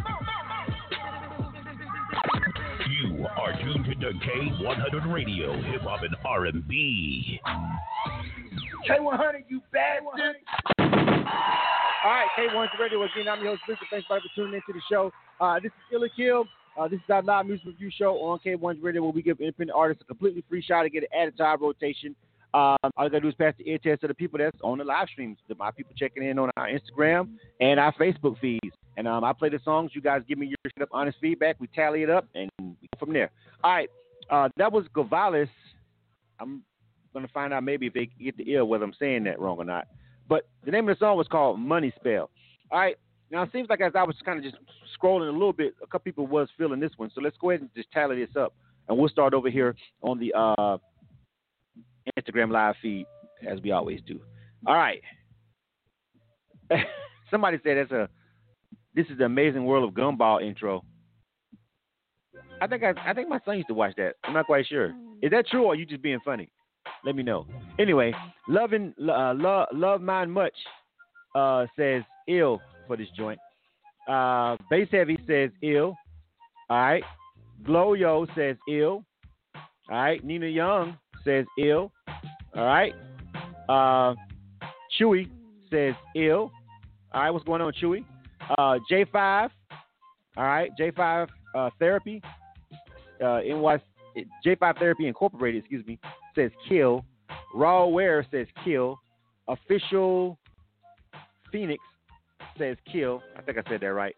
You are tuned to K100 Radio, Hip Hop and R&B. K100, you bastard. All right, K100 Radio again. I'm your host, Victor. Thanks for tuning into the show. This is Illa Kill. This is our live music review show on K100 Radio, where we give independent artists a completely free shot to get it added to our rotation. All I gotta do is pass the ear test to the people that's on the live streams, to my people checking in on our Instagram and our Facebook feeds. And I play the songs. You guys give me your straight up honest feedback. We tally it up and we go from there. All right, that was Gavalis. I'm gonna find out maybe if they get the ear whether I'm saying that wrong or not. But the name of the song was called Money Spell. All right. Now, it seems like as I was kind of just scrolling a little bit, a couple people was feeling this one. So let's go ahead and just tally this up. And we'll start over here on the Instagram live feed, as we always do. All right. Somebody said this is the Amazing World of Gumball intro. I think my son used to watch that. I'm not quite sure. Is that true, or are you just being funny? Let me know. Anyway, Love Mine Much says ill for this joint. Bass Heavy says ill. All right. Glow Yo says ill. All right. Nina Young says ill. All right. Chewy says ill. All right. What's going on, Chewy? J5. All right. J5 Therapy. J5 Therapy Incorporated, excuse me, says kill. Raw Ware says kill. Official Phoenix says kill. I think I said that right.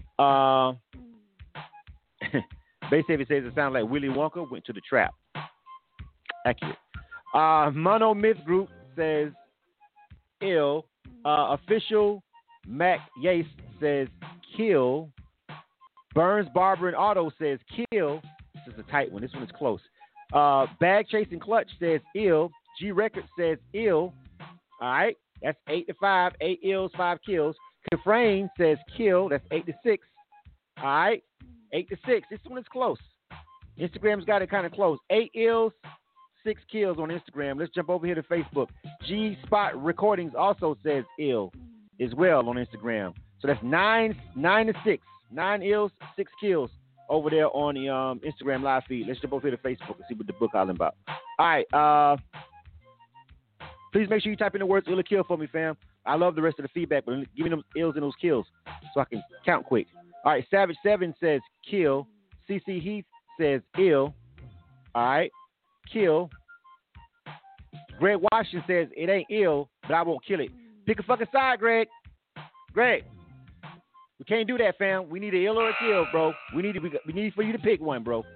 Bass Heavy says it sounds like Willy Wonka went to the trap. Accurate. Mono Myth Group says ill. Official Mac Yace says kill. Burns Barber and Auto says kill. This is a tight one. This one is close. Bag Chasing Clutch says ill. G Record says ill. All right. That's 8-5. 8 ills, 5 kills. Kefrain says kill. That's 8-6. All right. 8-6. This one is close. Instagram's got it kind of close. 8 ills, 6 kills on Instagram. Let's jump over here to Facebook. G Spot Recordings also says ill as well on Instagram. So that's 9-6. 9 ills, 6 kills over there on the Instagram live feed. Let's jump over here to Facebook and see what the book all about. All right. Please make sure you type in the words Illa Kill for me, fam. I love the rest of the feedback, but give me them ills and those kills so I can count quick. All right. Savage 7 says kill. CC Heath says ill. All right. Kill. Greg Washington says it ain't ill, but I won't kill it. Pick a fucking side, Greg. Greg. We can't do that, fam. We need an ill or a kill, bro. We need for you to pick one, bro.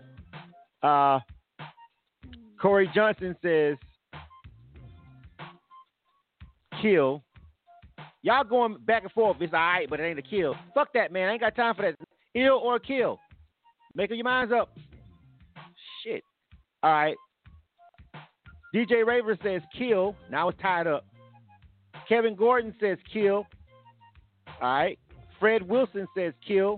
Corey Johnson says kill. Y'all going back and forth. It's all right, but it ain't a kill. Fuck that, man. I ain't got time for that. Ill or kill. Make your minds up. Shit. All right. DJ Raver says kill. Now it's tied up. Kevin Gordon says kill. All right. Fred Wilson says kill.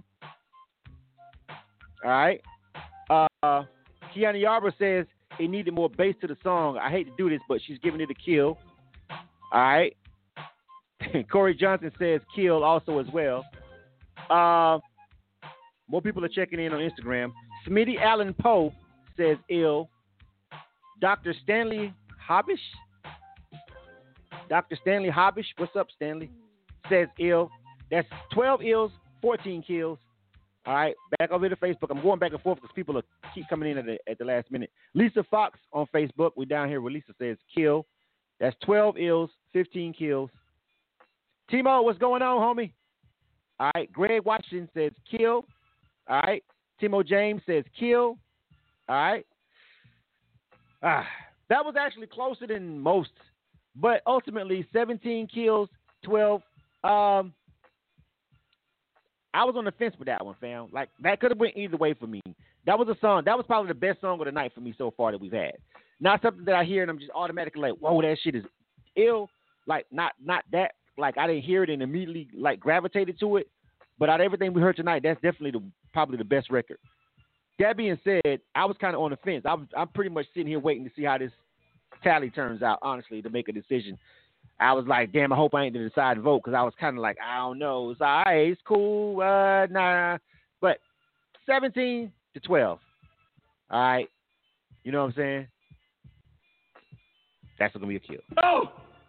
All right. Kiana Yarber says it needed more bass to the song. I hate to do this, but she's giving it a kill. All right. Corey Johnson says kill also as well. More people are checking in on Instagram. Smitty Allen Poe says ill. Dr. Stanley Hobbish. What's up, Stanley? Says ill. That's 12 ills, 14 kills. All right, back over to Facebook. I'm going back and forth because people keep coming in at the last minute. Lisa Fox on Facebook. We're down here where Lisa says kill. That's 12 ills, 15 kills. Timo, what's going on, homie? All right, Greg Washington says kill. All right, Timo James says kill. All right. That was actually closer than most, but ultimately 17 kills, 12. I was on the fence with that one, fam. Like, that could have went either way for me. That was a song. That was probably the best song of the night for me so far that we've had. Not something that I hear and I'm just automatically like, whoa, that shit is ill. Like, not that. Like, I didn't hear it and immediately, like, gravitated to it. But out of everything we heard tonight, that's definitely probably the best record. That being said, I was kind of on the fence. I'm pretty much sitting here waiting to see how this tally turns out, honestly, to make a decision. I was like, damn, I hope I ain't the deciding vote because I was kind of like, I don't know. It's all right. It's cool. Nah. But 17-12. All right. You know what I'm saying? That's going to be a kill. Oh!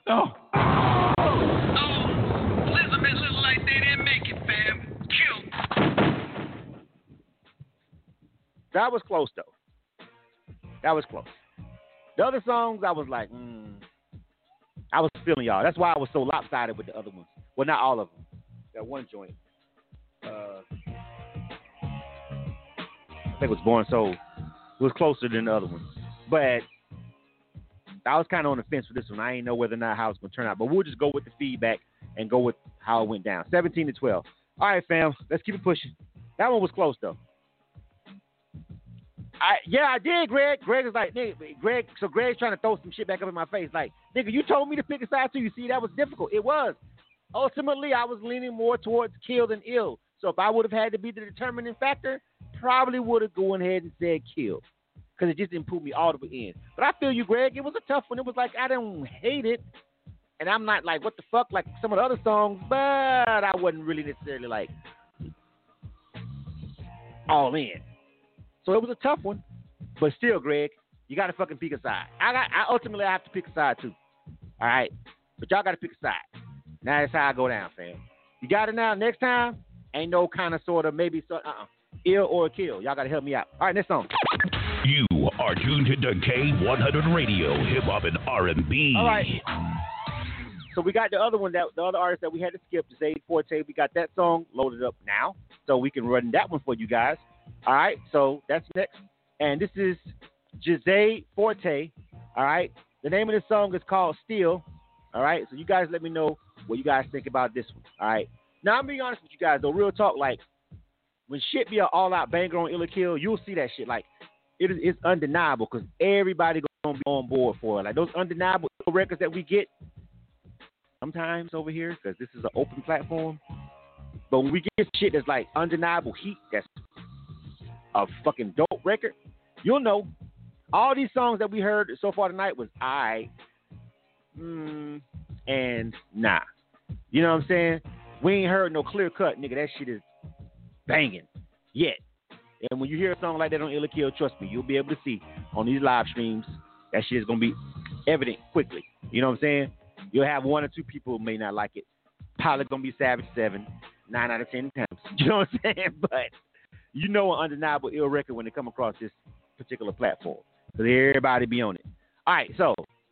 Elizabeth looked like they didn't make it, fam. Killed. That was close, though. That was close. The other songs, I was like, I was feeling y'all. That's why I was so lopsided with the other ones. Well, not all of them. That one joint. I think it was Born Soul. It was closer than the other one. But I was kind of on the fence for this one. I didn't know whether or not how it's going to turn out. But we'll just go with the feedback and go with how it went down. 17-12. All right, fam. Let's keep it pushing. That one was close, though. I did, Greg. Greg was like, nigga, so Greg's trying to throw some shit back up in my face. Like, nigga, you told me to pick a side too. You see, that was difficult. It was. Ultimately, I was leaning more towards kill than ill. So if I would have had to be the determining factor, probably would have gone ahead and said kill. Because it just didn't pull me all the way in. But I feel you, Greg. It was a tough one. It was like, I didn't hate it. And I'm not like, what the fuck, like some of the other songs. But I wasn't really necessarily like all in. So it was a tough one. But still, Greg, you got to fucking pick a side. I ultimately have to pick a side, too. All right? But y'all got to pick a side. Now that's how I go down, fam. You got it now. Next time, ain't no kind of sort of maybe ill or kill. Y'all got to help me out. All right, next song. You are tuned to K100 Radio, hip-hop and R&B. All right. So we got the other one, the other artist that we had to skip, Jose Forte. We got that song loaded up now, so we can run that one for you guys. All right, so that's next. And this is Jose Forte. All right. The name of this song is called Steel. All right. So you guys let me know what you guys think about this one. All right. Now, I'm being honest with you guys, though. Real talk, like, when shit be an all-out banger on Ill or Kill, you'll see that shit. Like, it's undeniable because everybody going to be on board for it. Like, those undeniable records that we get sometimes over here, because this is an open platform. But when we get shit that's, like, undeniable heat, that's a fucking dope record, you'll know. All these songs that we heard so far tonight was I, and nah. You know what I'm saying? We ain't heard no clear cut, nigga. That shit is banging yet. And when you hear a song like that on Ill or Kill, trust me, you'll be able to see on these live streams that shit is gonna be evident quickly. You know what I'm saying? You'll have one or two people who may not like it. Probably gonna be Savage 7, 9 out of 10 times. You know what I'm saying? But you know an undeniable ill record when they come across this particular platform. Because everybody be on it. All right, so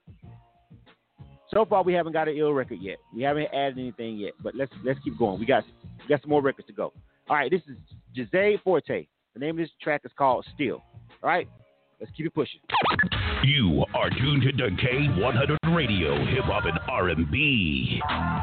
far we haven't got an ill record yet. We haven't added anything yet. But let's keep going. We got some more records to go. All right, this is Jose Forte. The name of this track is called Steel. All right, let's keep it pushing. You are tuned to K100 Radio, hip hop and R&B.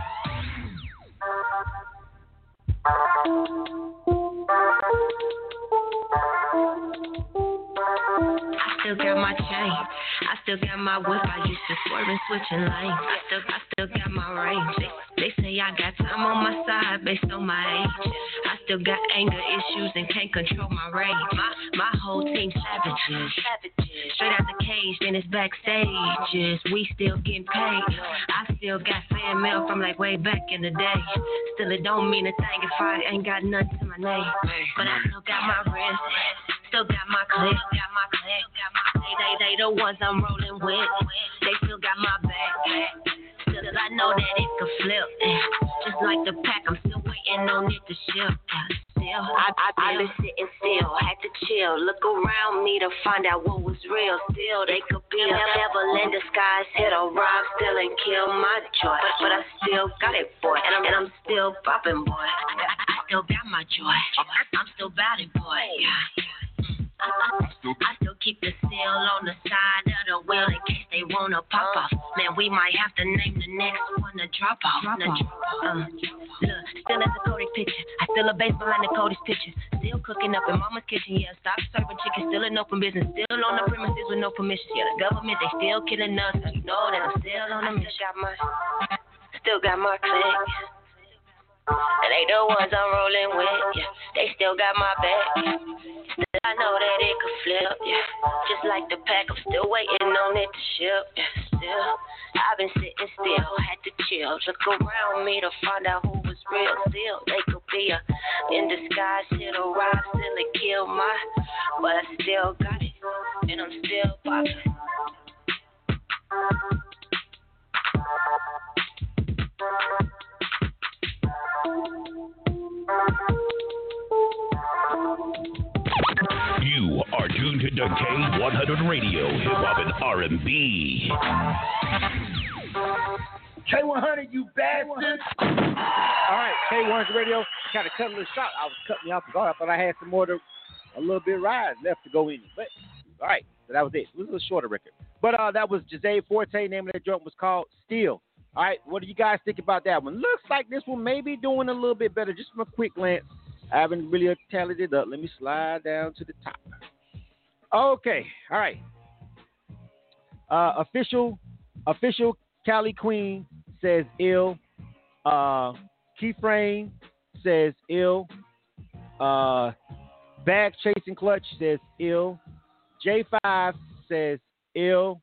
I still got my chain. I still got my whip. I used to swerve and switching lanes. I still got my range. They say I got time on my side based on my age. I still got anger issues and can't control my rage. My whole team savages. Straight out the cage, then it's backstages. We still getting paid. I still got fan mail from like way back in the day. Still it don't mean a thing if I ain't got nothing to my name. But I still got my wrist. Still got my clip. They the ones I'm rolling with. They still got my back. Still I know that it could flip. Just like the pack, I'm still waiting on it to ship. Still, I been sitting still, had to chill. Look around me to find out what was real. Still, they could be a devil in disguise. Hit a rock, still and kill my joy. But I still got it, boy. And I'm still popping, boy. I still got my joy. I'm still about it, boy. Yeah. I still keep the seal on the side of the wheel in case they wanna pop off. Man, and we might have to name the next one a drop off. Look, still at the Cody picture. I still a base behind the Cody's picture. Still cooking up in mama's kitchen. Yeah, stop serving chicken. Still in open business. Still on the premises with no permission. Yeah, the government, they still killing us. And you know that I'm still on the mission. Still got my click. And they the ones I'm rolling with, yeah. They still got my back. Still I know that it could flip, yeah. Just like the pack, I'm still waiting on it to ship, yeah. Still, I've been sitting still, had to chill. Look around me to find out who was real. Still, they could be in disguise, shit or ride, still a kill my. But I still got it, and I'm still popping. You are tuned to K100 Radio, Hip Hop and R&B. K100, you bastard! All right, K100 Radio. Kind of cutting the shot. I was cutting me off the guard. I thought I had some more a little bit ride left to go in. But all right, so that was it. It was a little shorter record. But that was Jose Forte. Name of that joint was called Steel. All right, what do you guys think about that one? Looks like this one may be doing a little bit better just from a quick glance. I haven't really tallied it up. Let me slide down to the top. Okay, all right. Official Cali Queen says ill. Keyframe says ill. Bag Chasing Clutch says ill. J5 says ill.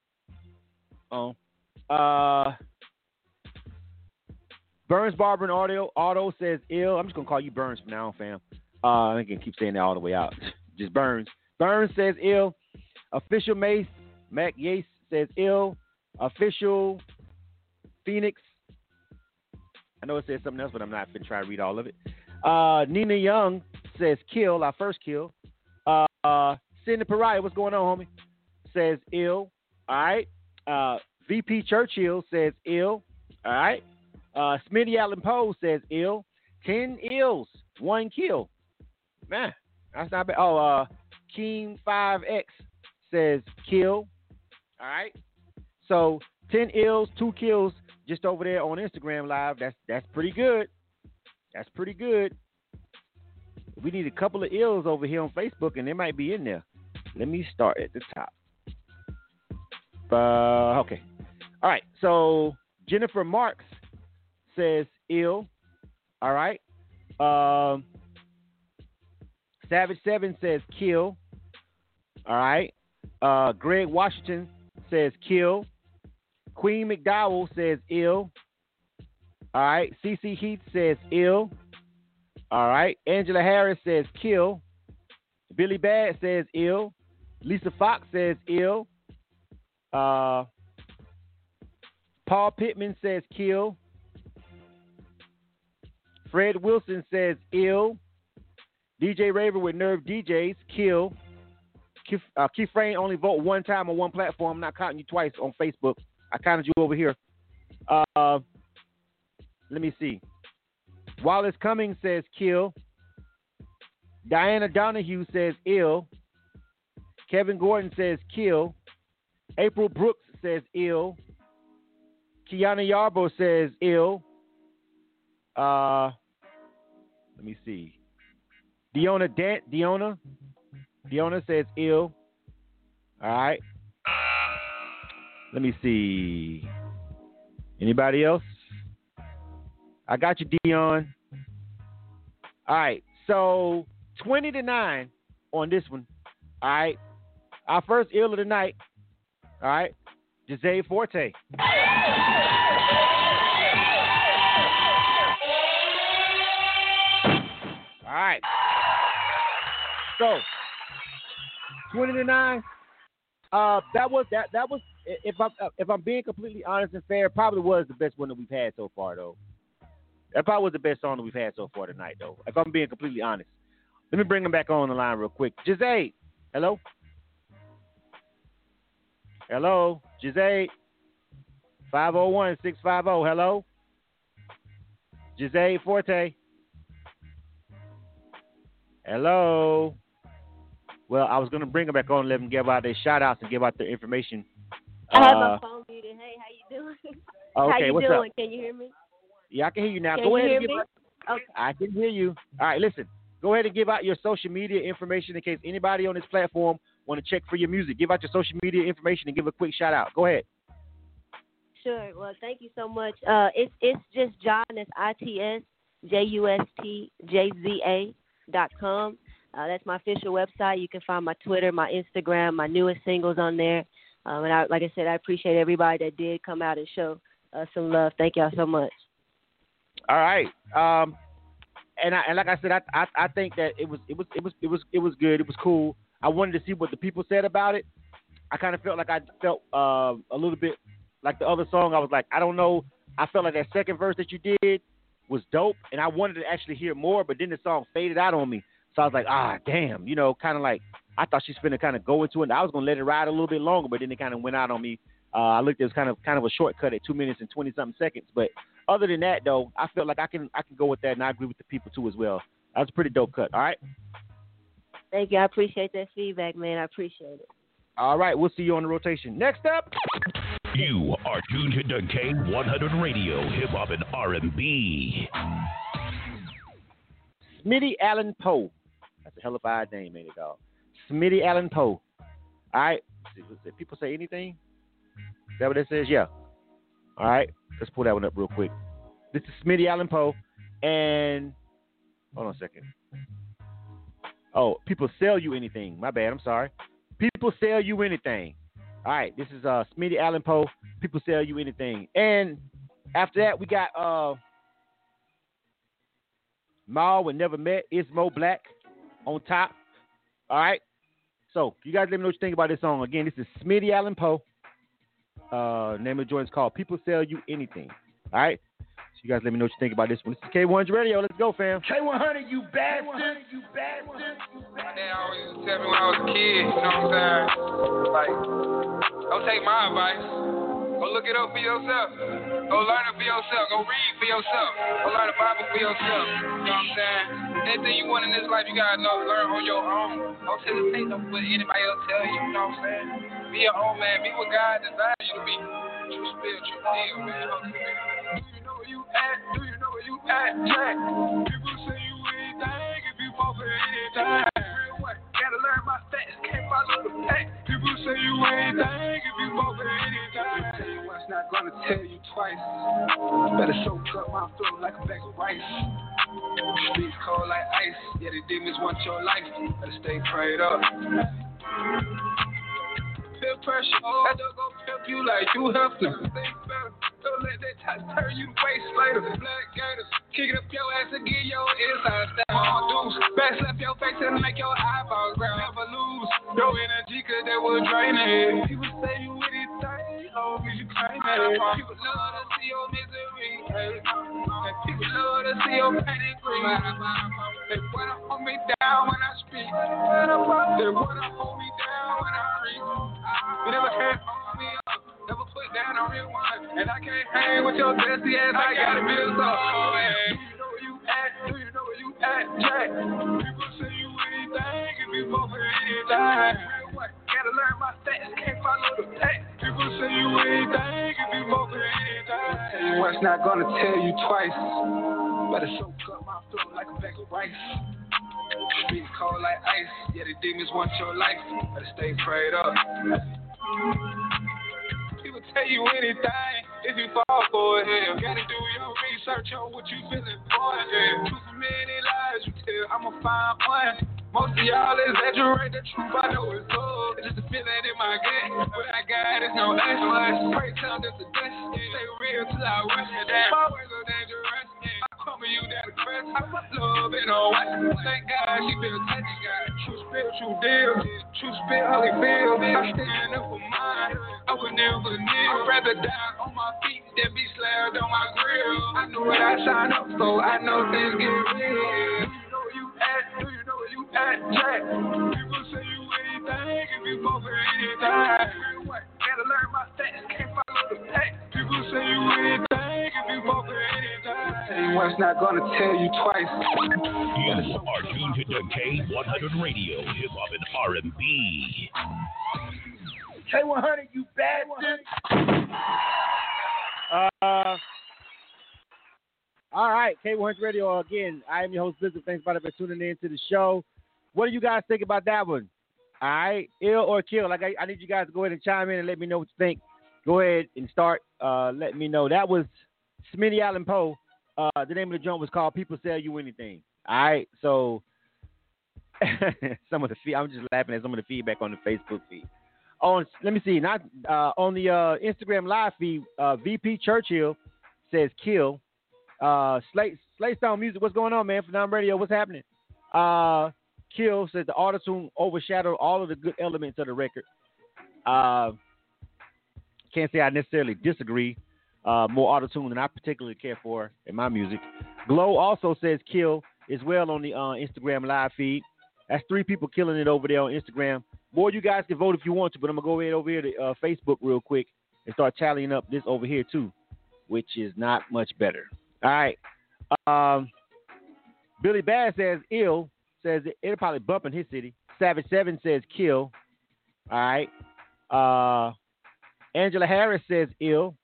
Burns Barber and Auto says ill. I'm just gonna call you Burns from now on, fam. I can keep saying that all the way out. Just Burns. Burns says ill. Official Mac Yates says ill. Official Phoenix. I know it says something else, but I'm not gonna try to read all of it. Nina Young says kill. Our first kill. Sidney Pariah, what's going on, homie? Says ill. All right. VP Churchill says ill. All right. Smitty Allen Poe says ill. 10 ills, 1 kill. Man, that's not bad. King 5X says kill. All right. So 10 ills, 2 kills just over there on Instagram Live. That's pretty good. That's pretty good. We need a couple of ills over here on Facebook, and they might be in there. Let me start at the top. Okay. All right. So Jennifer Marks says ill. All right. Savage 7 says kill. All right. Greg Washington says kill. Queen McDowell says ill. All right. CC Heath says ill. All right. Angela Harris says kill. Billy Bad says ill. Lisa Fox says ill. Paul Pittman says kill. Fred Wilson says ill. DJ Raver with Nerve DJs, kill. Keyframe only vote one time on one platform. I'm not counting you twice on Facebook. I counted you over here. Let me see. Wallace Cummings says kill. Diana Donahue says ill. Kevin Gordon says kill. April Brooks says ill. Kiana Yarbrough says ill. Let me see. Deona says ill. All right. Let me see. Anybody else? I got you, Dion. All right. So 20-9 on this one. All right. Our first ill of the night. All right. Jose Forte. All right. So 20-9. That was if I'm being completely honest and fair, probably was the best one that we've had so far though. That probably was the best song that we've had so far tonight though. If I'm being completely honest. Let me bring him back on the line real quick. Jose, hello? Hello? Jose? 501-650, hello? Jose Forte? Hello? Well, I was going to bring him back on and let him give out their shout-outs and give out their information. I have my phone muted. Hey, how you Okay, How you what's doing? up? Can you hear me? Yeah, I can hear you now. Can Go you ahead hear and give me? out. Okay. I can hear you. All right, listen. Go ahead and give out your social media information in case anybody on this platform want to check for your music. Give out your social media information and give a quick shout out. Go ahead. Sure. Well, thank you so much. It's just John. That's ITSJUSTJZA.com. That's my official website. You can find my Twitter, my Instagram, my newest singles on there. And like I said, I appreciate everybody that did come out and show some love. Thank y'all so much. All right. And like I said, I think that it was good. It was cool. I wanted to see what the people said about it. I kind of felt like a little bit like the other song. I was like, I don't know. I felt like that second verse that you did was dope, and I wanted to actually hear more, but then the song faded out on me. So I was like, damn, kind of like I thought she's finna kind of go into it. I was gonna let it ride a little bit longer, but then it kind of went out on me. I looked, it was kind of a shortcut at 2 minutes and 20-something seconds. But other than that, though, I felt like I can go with that, and I agree with the people too as well. That was a pretty dope cut. All right. Thank you. I appreciate that feedback, man. I appreciate it. All right, we'll see you on the rotation. Next up. You are tuned to K100 Radio, Hip Hop and R&B. Smitty Allen Poe. That's a hell of a odd name, ain't it, dog? Smitty Allen Poe. All right. Did people say anything? Is that what it says? Yeah. All right. Let's pull that one up real quick. This is Smitty Allen Poe. And hold on a second. Oh, people sell you anything. My bad. I'm sorry. People sell you anything. All right. This is Smitty Allen Poe. People sell you anything. And after that, we got Mal and Never Met, Ismo Black on top. All right. So, you guys let me know what you think about this song. Again, this is Smitty Allen Poe. Name of the joint is called People Sell You Anything. All right. So, you guys let me know what you think about this one. This is K100 Radio. Let's go, fam. K100, you bastard. My dad always used to tell me when I was a kid, you know what I'm saying? Like, don't take my advice. Go look it up for yourself. Go learn it for yourself. Go read for yourself. Go learn the Bible for yourself. You know what I'm saying? Anything you want in this life, you gotta learn on your own. Don't hesitate to what anybody else tell you. You know what I'm saying? Be your own man. Be what God designed you to be. True spirit, true deal, man. Do you know where you at? Do you know where you at, Jack? People say you anything if you fall for anything. Real what? Gotta learn my stats. Can't follow the pack. People say you anything if you fall for anything. What's not gonna tell you twice? Better soak up my throat like a bag of rice. Streets cold like ice. Yeah, the demons want your life. Better stay prayed up. Feel pressure. That don't go pimp you like you have to. Think better. Don't let that touch turn you to waste later. Black gators. Kick up your ass and get your insides down on dudes. Back slap your face and make your eyeballs ground. Never lose your energy cause they will drain it. People say you anything, long as you claim it. People love to see your misery. And people love to see your pain and grief. They wanna hold me down when I speak. They wanna hold me down when I read. You never can hold me up. Never put down a real one. And I can't hang with your dusty ass. I gotta build up. Do you know where you at? Do you know where you at, Jack? People say you anything if you vote for anything. What? Gotta learn my stats. Can't follow the pack. People say you anything if you vote for anything. Tell you what's not gonna tell you twice. Better soak up my throat like a bag of rice. Streets cold like ice. Yeah, the demons want your life. Better stay prayed up. People tell you anything if you fall for it. Hell, gotta do your research on what you feeling for. Hell, too many lies you tell, I'ma find one. Most of y'all exaggerate the truth, I know it's cold. It's just a feeling in my gut. What I got is no excellence. Pray tell this to death. Stay real till I rush it down. My words are dangerous. I come with you down the crest. I put love in her watch. Thank God she been touching God. True spiritual deal. True spirit, holy feel. I stand up for mine. I would never kneel. I'd rather die on my feet than be slammed on my grill. I know what I signed up for. I know things get real. Do you know where you at, Jack? People say you anything if you vote for anything. What? Gotta learn my stats. Can't follow the pack. People say you anything if you vote for anything. Tell you what's not gonna tell you twice. You are tuned to K100 Radio, Hip Hop and R&B. K100, you bastard. All right, K100 Radio again. I am your host, Blizzard. Thanks for tuning in to the show. What do you guys think about that one? All right, ill or kill? Like I need you guys to go ahead and chime in and let me know what you think. Go ahead and start. Let me know. That was Smitty Allen Poe. The name of the joint was called "People Sell You Anything." All right, so some of the I'm just laughing at some of the feedback on the Facebook feed. Let me see. Not on the Instagram live feed. VP Churchill says kill. Slate Stone Music. What's going on, man? Phenom Radio. What's happening? Kill says the auto-tune overshadowed all of the good elements of the record. Can't say I necessarily disagree. More auto-tune than I particularly care for in my music. Glow also says kill as well on the Instagram live feed. That's 3 people killing it over there on Instagram. More, you guys can vote if you want to, but I'm going to go ahead over here to Facebook real quick and start tallying up this over here too, which is not much better. All right. Billy Bass says ill, says it'll probably bump in his city. Savage 7 says kill. All right. Angela Harris says ill.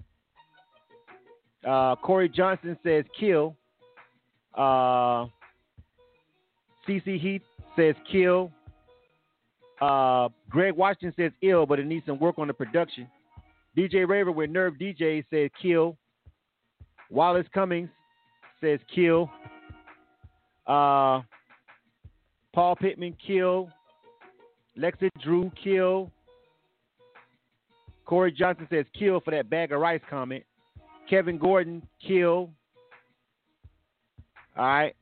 Corey Johnson says kill. CC Heath says kill. Greg Washington says ill, but it needs some work on the production. DJ Raver with Nerve DJ says kill. Wallace Cummings says kill. Paul Pittman kill. Lexa Drew kill. Corey Johnson says kill for that bag of rice comment. Kevin Gordon kill. All right.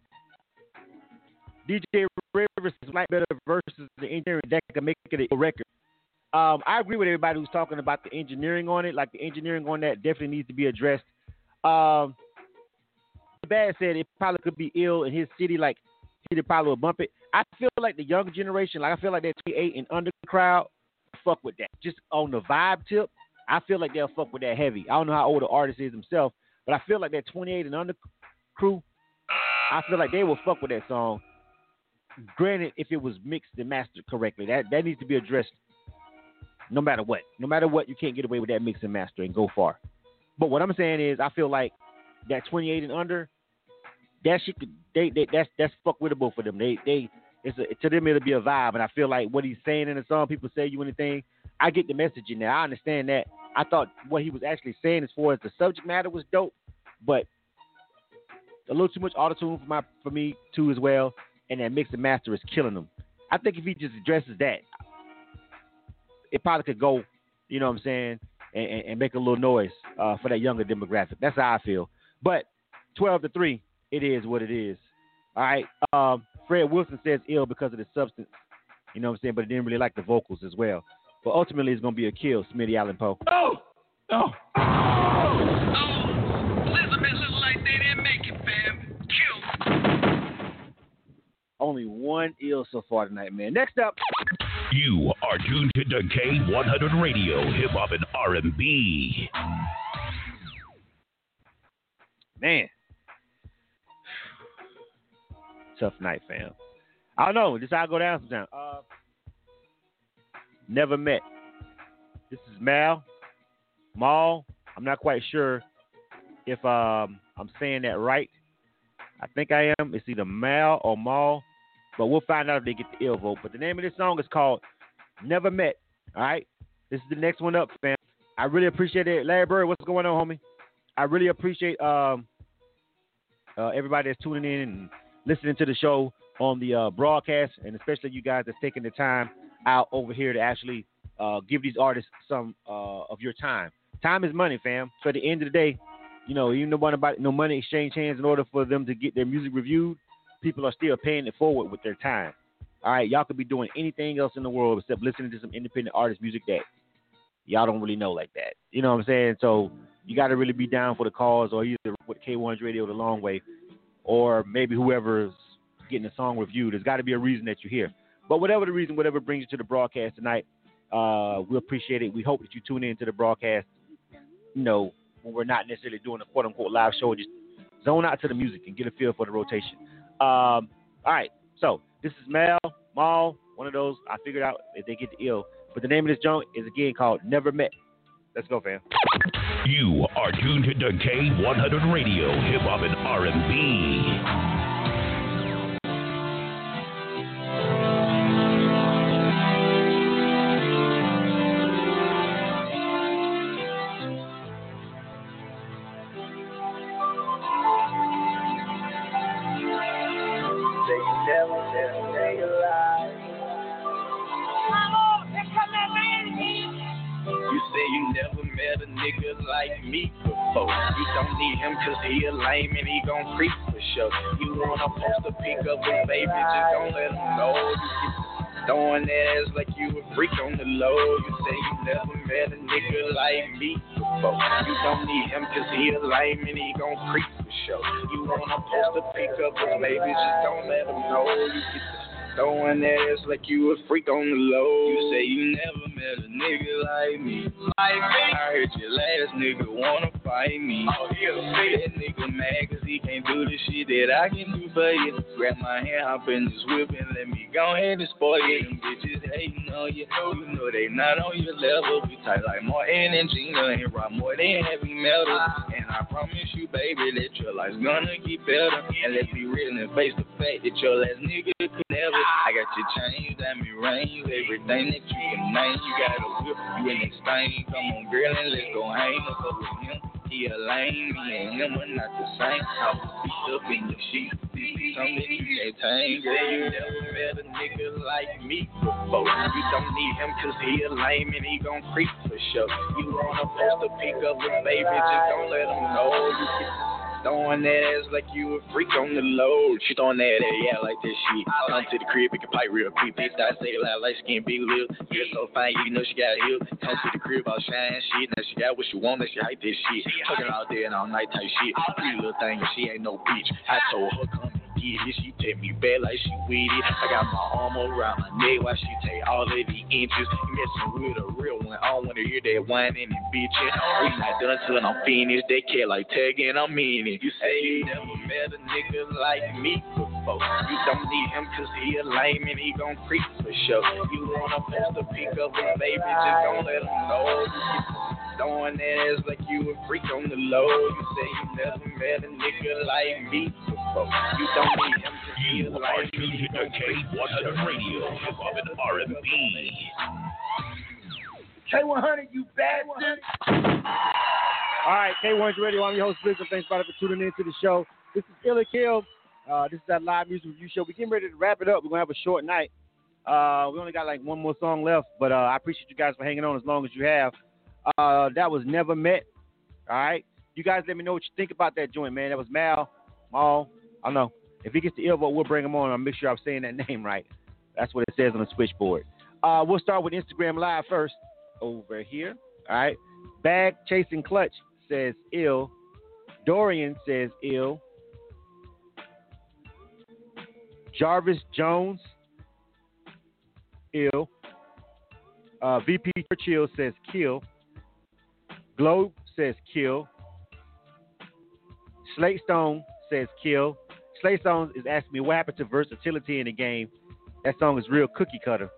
DJ Rivers is like better versus the engineering that can make it a record. I agree with everybody who's talking about the engineering on it. Like the engineering on that definitely needs to be addressed. Bad said it probably could be ill in his city. Like he probably will bump it. I feel like the younger generation, like I feel like that 28 and under crowd, fuck with that. Just on the vibe tip, I feel like they'll fuck with that heavy. I don't know how old the artist is himself, but I feel like that 28 and under crew, I feel like they will fuck with that song. Granted, if it was mixed and mastered correctly, that needs to be addressed. No matter what, you can't get away with that mix and master and go far. But what I'm saying is, I feel like that 28 and under, that shit, that's fuck wittable for them. To them it'll be a vibe, and I feel like what he's saying in the song, people say you anything. I get the message in there. I understand that. I thought what he was actually saying as far as the subject matter was dope, but a little too much auto-tune for me too as well, and that mix and master is killing him. I think if he just addresses that, it probably could go, you know what I'm saying, and make a little noise for that younger demographic. That's how I feel. But 12-3, it is what it is. All right. Fred Wilson says ill because of the substance, you know what I'm saying, but he didn't really like the vocals as well. But ultimately, it's going to be a kill, Smitty Allen Poe. Oh! Elizabeth looked like they didn't make it, fam. Kill. Only one ill so far tonight, man. Next up. You are tuned to K100 Radio, Hip Hop and R&B. Man. Tough night, fam. I don't know. This is how I go down sometimes. Never Met. This is Mal. I'm not quite sure if I'm saying that right. I think I am. It's either Mal or Mal. But we'll find out if they get the ill vote. But the name of this song is called Never Met. All right? This is the next one up, fam. I really appreciate it. Larry Bird, what's going on, homie? I really appreciate everybody that's tuning in and listening to the show on the broadcast, and especially you guys that's taking the time out over here to actually give these artists some of your time. Time is money, fam. So at the end of the day, you know, even though no money exchange hands in order for them to get their music reviewed, people are still paying it forward with their time. All right, y'all could be doing anything else in the world except listening to some independent artist music that y'all don't really know like that. You know what I'm saying? So you got to really be down for the cause, or either with K100 Radio the long way, or maybe whoever's getting a song reviewed. There's got to be a reason that you're here. But whatever the reason, whatever brings you to the broadcast tonight, we appreciate it. We hope that you tune in to the broadcast, you know, when we're not necessarily doing a quote-unquote live show. Just zone out to the music and get a feel for the rotation. All right, so this is Mal, one of those. I figured out if they get the ill. But the name of this joint is, again, called Never Met. Let's go, fam. You are tuned to K100 Radio, Hip Hop and R&B. Like me before. You don't need him cause he a lame and he gon' creep for sure. You wanna post a pic of his baby, just don't let him know. You get throwing that ass like you a freak on the low. You say you never met a nigga like me before. You don't need him cause he a lame and he gon' creep for sure. You wanna post a pic of his baby, just don't let him know. You get throwing that ass like you a freak on the low. You say you never met a nigga like me. I heard your last nigga wanna fight me. Oh, that nigga mad cause he can't do the shit that I can do for you. Grab my hand, hop in this whip and let me go ahead and spoil you. Them bitches hating on you. You know they not on your level. We tight like Martin and Gina and rock more than heavy metal. And I promise you, baby, that your life's gonna get better. And let's be real and face the fact that your last nigga could never. I got your chains, that me rain, you everything that you can name. You got a whip, you in this thing. Come on, girl, and let's go hang up with him. He a lame, me and him are not the same. I was beat up in the sheet. This be something that you can't tame. Girl, you never met a nigga like me before. You don't need him cause he a lame and he gon' creep for sure. You wanna post a pic of his baby, just don't let him know. You get throwing that ass like you a freak on the low. She throwing that ass, yeah, like that shit. Come to the crib, pick a pipe real quick. Bitch, I say it loud like skin big lip. You're so fine, you know she got hip. Come to the crib, all shine shit. Now she got what she want, now she hype this shit. Fucking all day and all night type shit. Pretty little thing, and she ain't no bitch. I told her, come get it. She take me back like she with it. I got my arm around my neck while she take all of the inches. Messing with a real one, I don't wanna hear that whining and bitching. We not done till I'm finished. They care like tagging, I'm in it. You say you never met a nigga like me before. You don't need him cause he a lame and he gon' creep for sure. You wanna post a pic of his baby, just don't let him know. You get throwing that ass like you a freak on the low. You say you never met a nigga like me before. You don't need him cause he a lame and he gon' creep for sure. K100 Radio, Hip Hop and R&B. K100, you bastard. All right, K100 Radio. I'm your host, Victor. Thanks for tuning in to the show. This is Illa Kill. This is that live music review show. We're getting ready to wrap it up. We're going to have a short night. We only got like one more song left, but I appreciate you guys for hanging on as long as you have. That was Never Met. All right? You guys let me know what you think about that joint, man. That was Mal. I don't know. If he gets the earvote, we'll bring him on. I'll make sure I'm saying that name right. That's what it says on the switchboard. We'll start with Instagram Live first. Over here. All right. Bag Chasing Clutch says ill. Dorian says ill. Jarvis Jones, ill. VP Churchill says kill. Globe says kill. Slate Stone says kill. Slate Stone is asking me what happened to versatility in the game. That song is real cookie cutter.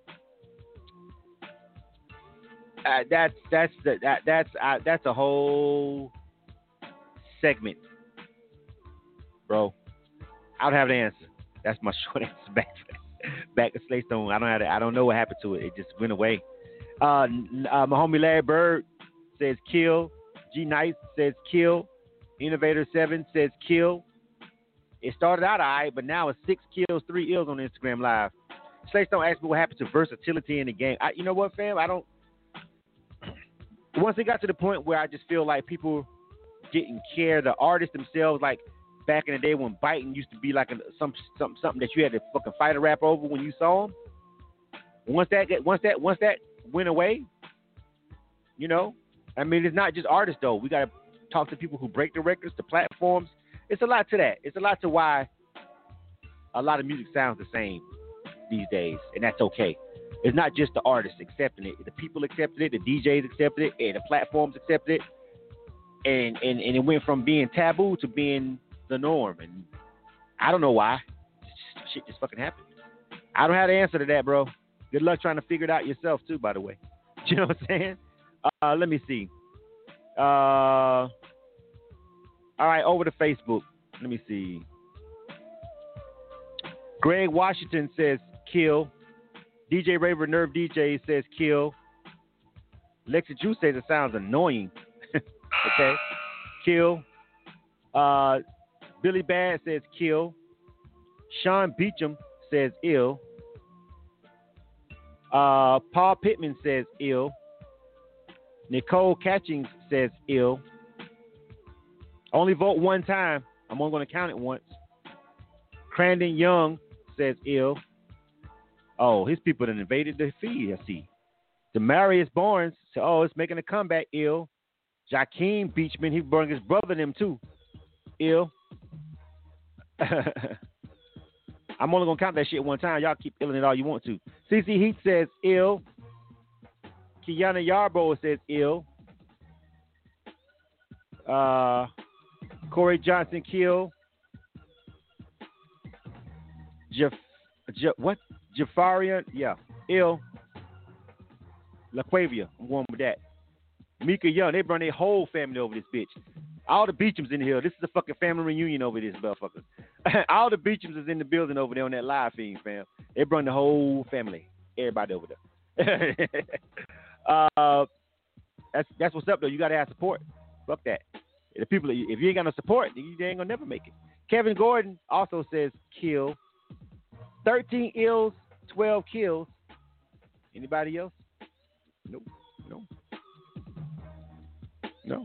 That's a whole segment, bro. I don't have the answer. That's my short answer back to Slate Stone. I don't know what happened to it. It just went away. My homie Larry Bird says kill. G Nice says kill. Innovator 7 says kill. It started out all right, but now it's 6 kills, 3 ills on Instagram Live. Slate Stone asked me what happened to versatility in the game. You know what, fam? Once it got to the point where I just feel like people didn't care, the artists themselves, like back in the day when biting used to be like something that you had to fucking fight a rap over when you saw them. Once that went away, you know, I mean, it's not just artists though. We got to talk to people who break the records, the platforms. It's a lot to that. It's a lot to why a lot of music sounds the same these days, and that's okay. It's not just the artists accepting it. The people accepted it, the DJs accepted it, and the platforms accepted it. And it went from being taboo to being the norm. And I don't know why. Shit just fucking happened. I don't have the answer to that, bro. Good luck trying to figure it out yourself, too, by the way. You know what I'm saying? Let me see. All right, over to Facebook. Let me see. Greg Washington says kill. DJ Raver Nerve DJ says kill. Lexi Juice says it sounds annoying. Okay. Kill. Billy Bad says kill. Sean Beecham says ill. Paul Pittman says ill. Nicole Catchings says ill. Only vote one time. I'm only going to count it once. Crandon Young says ill. Oh, his people done invaded the feed, I see. Demarius Barnes said, oh, it's making a comeback, ill. Jakeem Beachman, he brought his brother them too. Ill. I'm only going to count that shit one time. Y'all keep illing it all you want to. CC Heat says ill. Kiana Yarborough says ill. Corey Johnson kill. What? Jafarian? Yeah. Ill. LaQuavia. I'm going with that. Mika Young. They brought their whole family over this bitch. All the Beechams in here. This is a fucking family reunion over this motherfucker. All the Beechams is in the building over there on that live feed, fam. They brought the whole family. Everybody over there. That's what's up, though. You got to have support. Fuck that. The people, if you ain't got no support, you ain't going to never make it. Kevin Gordon also says kill. 13 ills, 12 kills. Anybody else? Nope. No.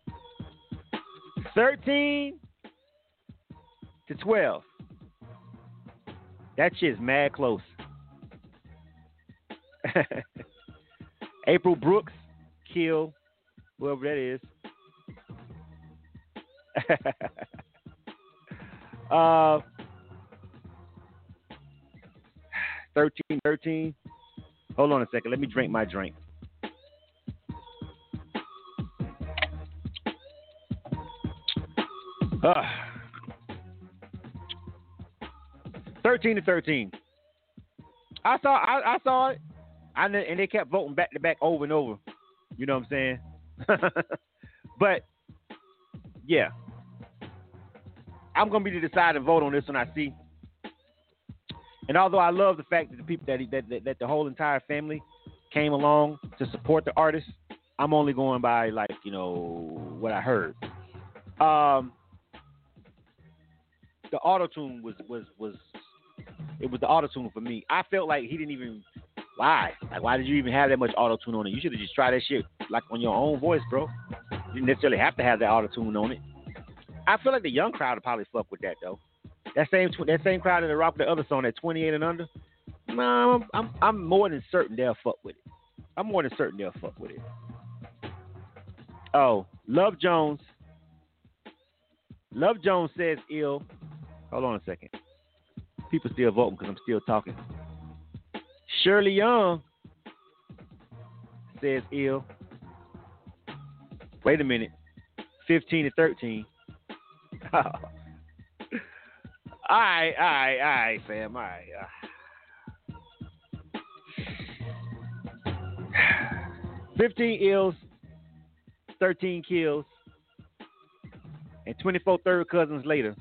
13 to 12. That shit's mad close. April Brooks, kill. Whoever that is. 13. Hold on a second. Let me drink my drink. Uh, 13 to 13. I saw it. And they kept voting back to back over and over. You know what I'm saying? But yeah, I'm gonna be the deciding vote on this when I see. And although I love the fact that the people that the whole entire family came along to support the artist, I'm only going by what I heard. The auto-tune was the auto-tune for me. I felt like he didn't even why did you even have that much auto-tune on it? You should have just tried that shit like on your own voice, bro. You didn't necessarily have to have that auto-tune on it. I feel like the young crowd would probably fuck with that though. That same crowd that rock the other song, that 28 and under. No, I'm more than certain they'll fuck with it. Oh, Love Jones says ill. Hold on a second. People still voting because I'm still talking. Shirley Young says ill. Wait a minute. 15 to 13. All right, fam. All right. 15 ills, 13 kills, and 24 third cousins later.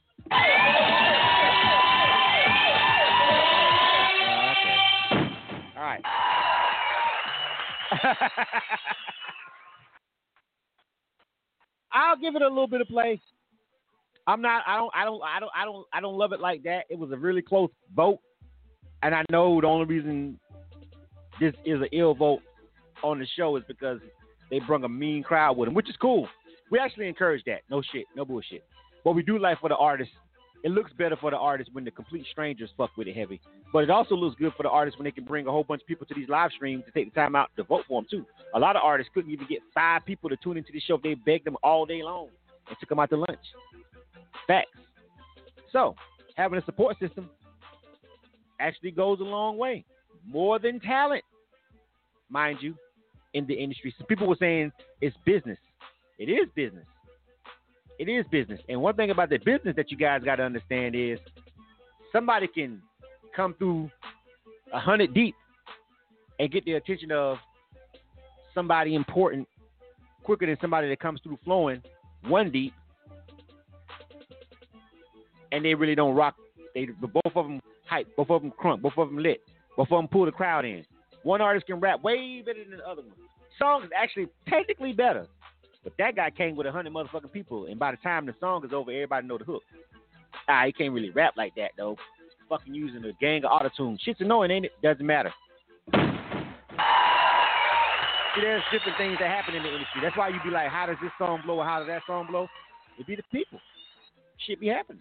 Okay. All right. I'll give it a little bit of play. I don't love it like that. It was a really close vote, and I know the only reason this is an ill vote on the show is because they brung a mean crowd with them, which is cool. We actually encourage that. No shit, no bullshit. What we do like for the artists, it looks better for the artists when the complete strangers fuck with it heavy. But it also looks good for the artists when they can bring a whole bunch of people to these live streams to take the time out to vote for them too. A lot of artists couldn't even get 5 people to tune into the show if they begged them all day long and took them out to lunch. Facts. So, having a support system actually goes a long way. More than talent, mind you, in the industry. So people were saying it's business. It is business. It is business. And one thing about the business that you guys got to understand is somebody can come through 100 deep and get the attention of somebody important quicker than somebody that comes through flowing one deep, and they really don't rock. Both of them hype, both of them crunk, both of them lit, both of them pull the crowd in. One artist can rap way better than the other one. Song is actually technically better, but that guy came with 100 motherfucking people, and by the time the song is over, everybody know the hook. He can't really rap like that though. Fucking using a gang of autotune. Shit's annoying, ain't it? Doesn't matter. See, there's different things that happen in the industry. That's why you be like, how does this song blow or how does that song blow? It be the people. Shit be happening.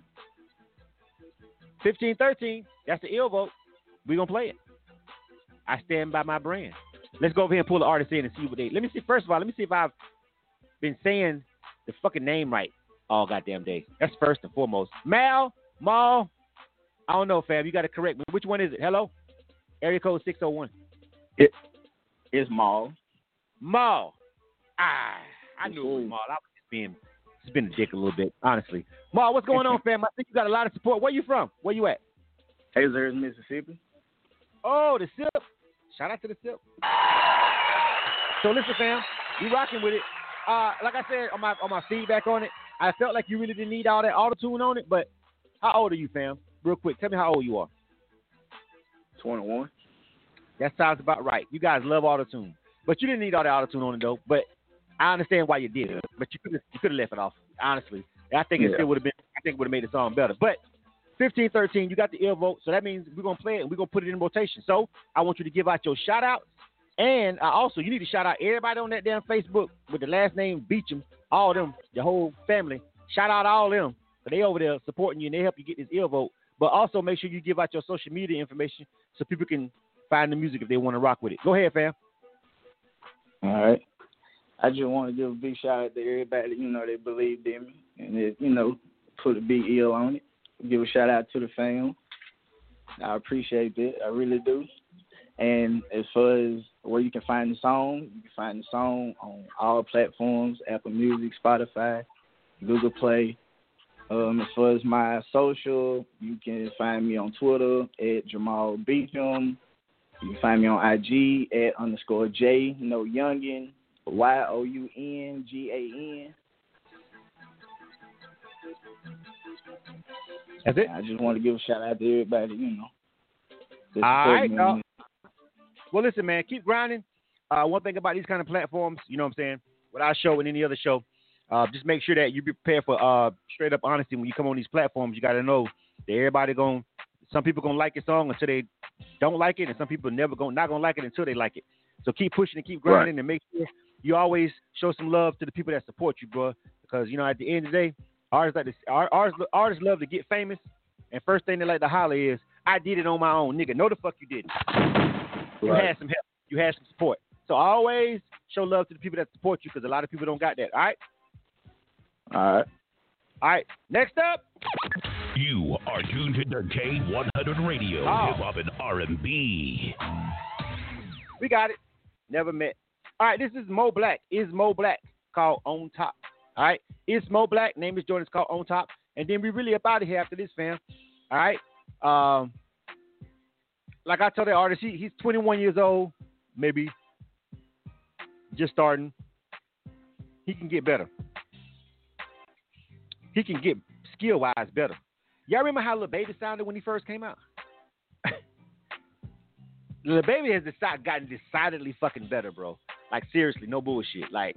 1513, that's the ill vote. We gonna play it. I stand by my brand. Let's go over here and pull the artist in and see what they. Let me see. First of all, let me see if I've been saying the fucking name right all goddamn day. That's first and foremost. Mal. I don't know, fam. You got to correct me. Which one is it? Hello? Area code 601. It's Mal. I knew it was Mal. I was just being a dick a little bit, honestly. Mal, what's going on, fam? I think you got a lot of support. Where you from? Where you at? Hazlehurst, Mississippi. Oh, the SIP. Shout out to the SIP. So listen, fam, you rocking with it. Like I said on my feedback on it, I felt like you really didn't need all that auto-tune on it, but how old are you, fam? Real quick, tell me how old you are. 21. That sounds about right. You guys love auto-tune. But you didn't need all the auto-tune on it, though. But I understand why you did it. But you could have left it off, honestly. I think it still would have been. I think it would have made the song better. But 1513, you got the ill vote, so that means we're gonna play it and we're gonna put it in rotation. So I want you to give out your shout outs, and also you need to shout out everybody on that damn Facebook with the last name Beecham, all of them, your whole family. Shout out all of them, so they over there supporting you and they help you get this ill vote. But also make sure you give out your social media information so people can find the music if they want to rock with it. Go ahead, fam. All right. I just want to give a big shout out to everybody, they believed in me and, put a big ill on it. Give a shout out to the fam. I appreciate that. I really do. And as far as where you can find the song, you can find the song on all platforms, Apple Music, Spotify, Google Play. As far as my social, you can find me on Twitter at Jamal Beecham. You can find me on IG at _J, Youngin, YOUNGAN. That's it? I just want to give a shout out to everybody, All right, dog. Well, listen, man, keep grinding. One thing about these kind of platforms, you know what I'm saying, with our show and any other show, just make sure that you be prepared for straight up honesty when you come on these platforms. You got to know that some people going to like your song until they don't like it, and some people not going to like it until they like it. So keep pushing and keep grinding, and make sure you always show some love to the people that support you, bro. Because, at the end of the day, artists love to get famous, and first thing they like to holler is, I did it on my own. Nigga, no the fuck you didn't. You had some help. You had some support. So always show love to the people that support you, because a lot of people don't got that. All right? All right. Next up. You are tuned to K100 Radio, Hip Hop and R&B. We got it. Never met. All right, this is Mo Black. Is Mo Black, called On Top. All right? It's Mo Black. Name is Jordan. It's called On Top. And then we really up out of here after this, fam. All right? Like I told the artist, he's 21 years old, maybe just starting. He can get better. He can get skill-wise better. Y'all remember how Lil Baby sounded when he first came out? Lil Baby has gotten decidedly fucking better, bro. Like, seriously, no bullshit. Like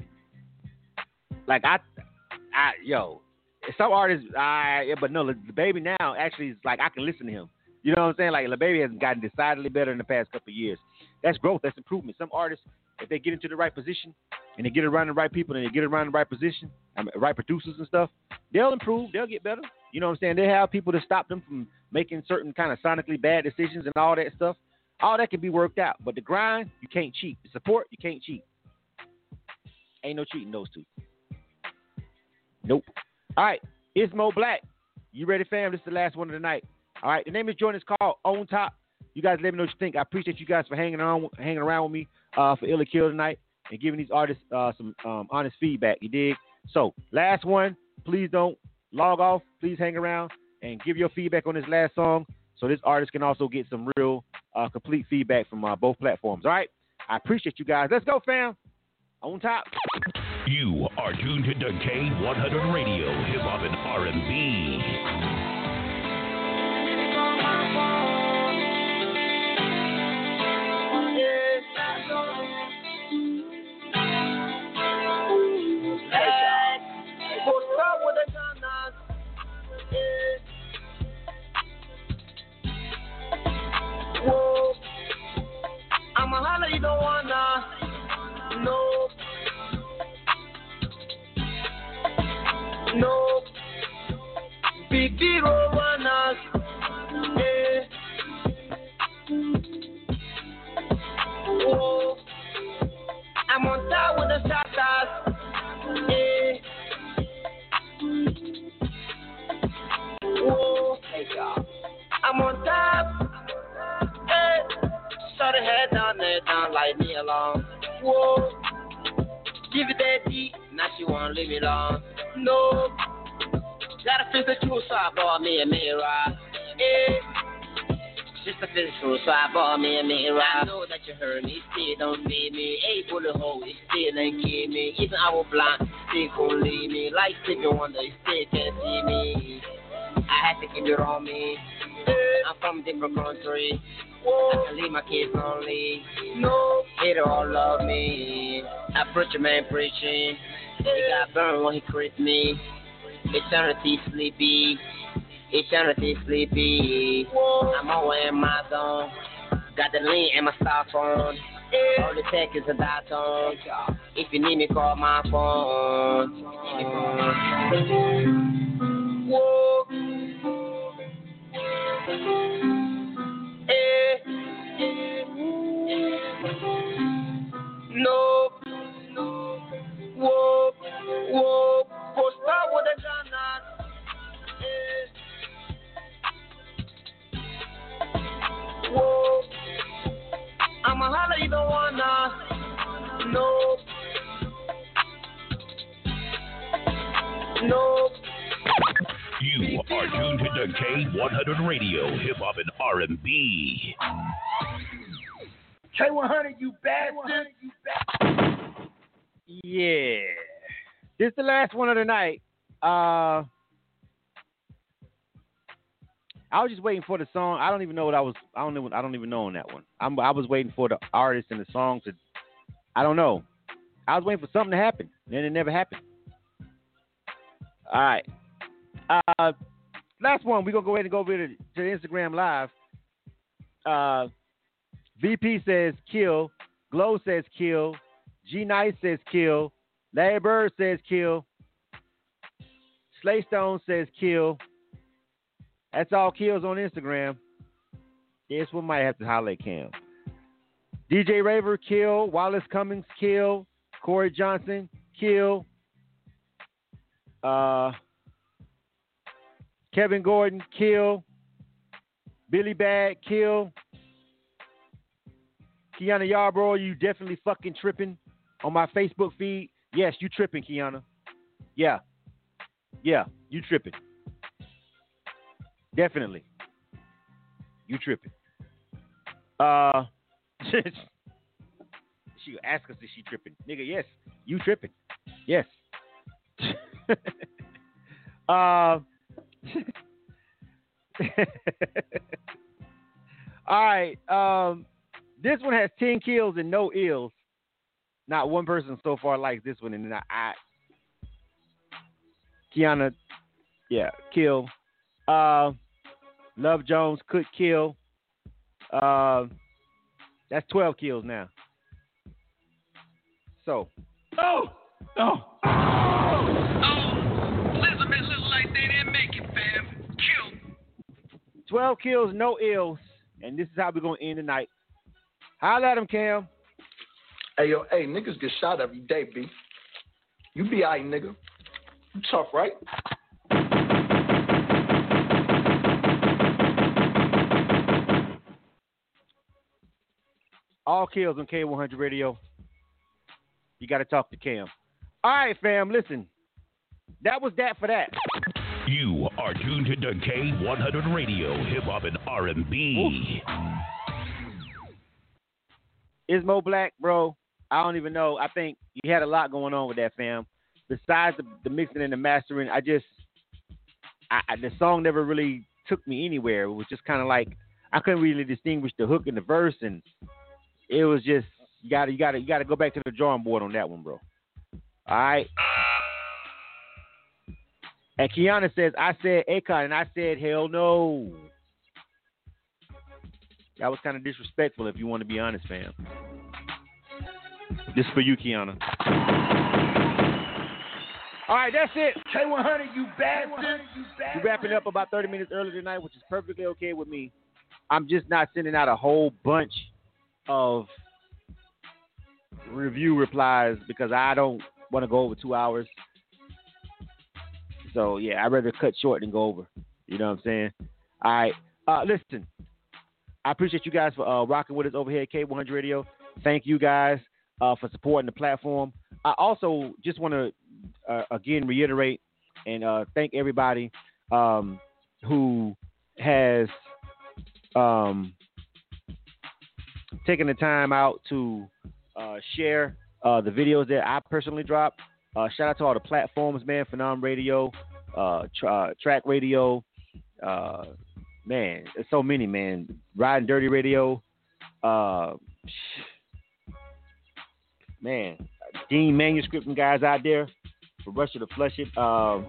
some artists, but no, Lil Baby now actually is like, I can listen to him. You know what I'm saying? Like, Lil Baby has gotten decidedly better in the past couple of years. That's growth. That's improvement. Some artists, if they get into the right position and they get around the right people and they get around the right position, right producers and stuff, they'll improve. They'll get better. You know what I'm saying? They have people to stop them from making certain kind of sonically bad decisions and all that stuff. All that can be worked out. But the grind, you can't cheat. The support, you can't cheat. Ain't no cheating those two. Nope. All right. It's Mo Black. You ready, fam? This is the last one of the night. All right. The name is Jordan. It's called On Top. You guys let me know what you think. I appreciate you guys for hanging around with me for Illa Kill tonight and giving these artists some honest feedback. You dig? So, last one. Please don't log off. Please hang around and give your feedback on this last song so this artist can also get some real complete feedback from both platforms. All right? I appreciate you guys. Let's go, fam. On Top. You are tuned to K100 Radio, Hip Hop and R&B. I'ma holler, you don't wanna. No. No. Big hero runners. Yeah. Oh. I'm on top with the shotters. Yeah. Oh. Hey, y'all. I'm on top. Hey. Shut her head down there, down, like me alone. Whoa. Give it that deep. Now she wanna leave me alone. No. Gotta fix the truth, so I bought me a mirror. Yeah. Just to fix the truth, so I bought me a mirror. I know that you heard me, still don't see me. Ain't bullet hole, it still ain't kill me. Even I was blind, still gon' leave me. Like Stevie Wonder, you still can't see me. I had to keep it on me. I'm from a different country. I can leave my kids lonely. No, they don't all love me. I preach a man preaching. He got burned when he kissed me. Eternity sleepy. Eternity sleepy. I'm over in my zone. Got the lean and my style phone. All the tech is a dot tone. If you need me, call my phone. Whoa. No. Whoa. Whoa. Post up with a gun on. Whoa. I'ma holler, you don't wanna. No. No. You are tuned to the K100 Radio, Hip Hop and R&B. K100, you bastard. Yeah. This is the last one of the night. I was just waiting for the song. I don't even know what I don't even know on that one. I was waiting for the artist and the song to. I don't know. I was waiting for something to happen. Then it never happened. All right. Last one. We're gonna go ahead and go over to Instagram Live. VP says kill. Glow says kill. G Nice says kill. Larry Bird says kill. Slay Stone says kill. That's all kills on Instagram. This one might have to holler at Cam. DJ Raver, kill. Wallace Cummings, kill. Corey Johnson, kill. Kevin Gordon, kill. Billy Bag, kill. Kiana Yarbrough, you definitely fucking tripping on my Facebook feed. Yes, you tripping, Kiana. Yeah, you tripping. Definitely. You tripping. She ask us if she tripping. Nigga, yes. You tripping. Yes. All right. This one has 10 kills and no ills. Not one person so far likes this one, and Kiana, yeah, kill. Love Jones could kill. That's 12 kills now. So. Oh! Elizabeth look like they didn't make it, fam. Kill. 12 kills, no ills. And this is how we're going to end the night. Holla at him, Cam. Hey, niggas get shot every day, B. You be alright, nigga. You tough, right? All kills on K100 Radio. You got to talk to Cam. All right, fam, listen. That was that for that. You are tuned to K100 Radio, Hip Hop and R&B. Ismo Black, bro. I don't even know. I think you had a lot going on with that, fam. Besides the mixing and the mastering, the song never really took me anywhere. It was just kind of like I couldn't really distinguish the hook and the verse, and it was just you got to go back to the drawing board on that one, bro. All right. And Kiana says, I said Akon, and I said hell no. That was kind of disrespectful, if you want to be honest, fam. This is for you, Kiana. All right, that's it. K100, you bastard. We're wrapping up about 30 minutes early tonight, which is perfectly okay with me. I'm just not sending out a whole bunch of review replies because I don't want to go over 2 hours. So, yeah, I'd rather cut short than go over. You know what I'm saying? All right. Listen, I appreciate you guys for rocking with us over here at K100 Radio. Thank you guys for supporting the platform. I also just want to, again, reiterate and thank everybody who has taken the time out to share the videos that I personally drop. Shout out to all the platforms, man. Phenom Radio, Track Radio, man, there's so many, man. Riding Dirty Radio, man, Dean Manuscript guys out there for Russia to Flush It. All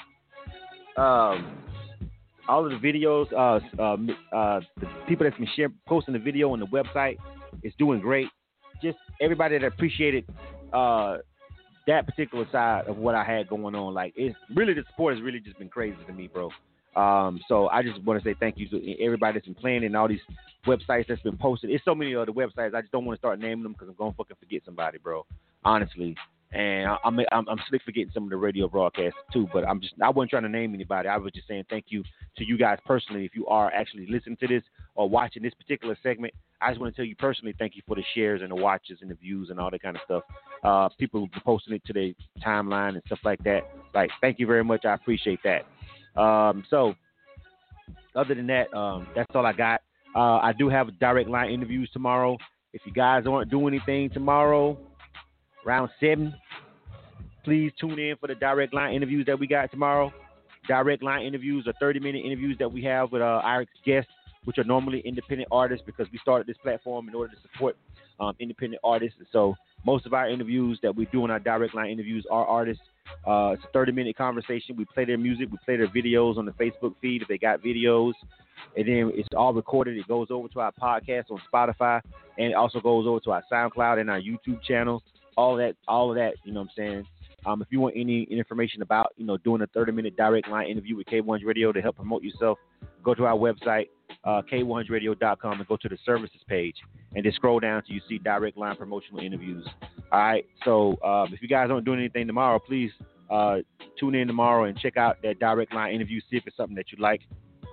of the videos, the people that's been posting the video on the website is doing great. Just everybody that appreciated that particular side of what I had going on. Like, it's really, the support has really just been crazy to me, bro. So I just want to say thank you to everybody that's been playing and all these websites that's been posted. It's so many other websites. I just don't want to start naming them because I'm going to fucking forget somebody, bro. Honestly. And I'm slick forgetting some of the radio broadcasts too, but I wasn't trying to name anybody. I was just saying thank you to you guys personally. If you are actually listening to this or watching this particular segment, I just want to tell you personally thank you for the shares and the watches and the views and all that kind of stuff. People posting it to their timeline and stuff like that. Like, thank you very much. I appreciate that. So other than that, that's all I got. I do have direct line interviews tomorrow. If you guys aren't doing anything tomorrow, around 7, please tune in for the direct line interviews that we got tomorrow. Direct line interviews are 30-minute interviews that we have with our guests, which are normally independent artists, because we started this platform in order to support independent artists. And so most of our interviews that we do in our direct line interviews are artists. It's a 30-minute conversation. We play their music. We play their videos on the Facebook feed if they got videos. And then it's all recorded. It goes over to our podcast on Spotify, and it also goes over to our SoundCloud and our YouTube channel. All of that, you know what I'm saying? If you want any information about, doing a 30-minute direct line interview with K100 Radio to help promote yourself, go to our website, K100radio.com, and go to the services page, and just scroll down till you see direct line promotional interviews. All right, so if you guys aren't doing anything tomorrow, please tune in tomorrow and check out that direct line interview, see if it's something that you like.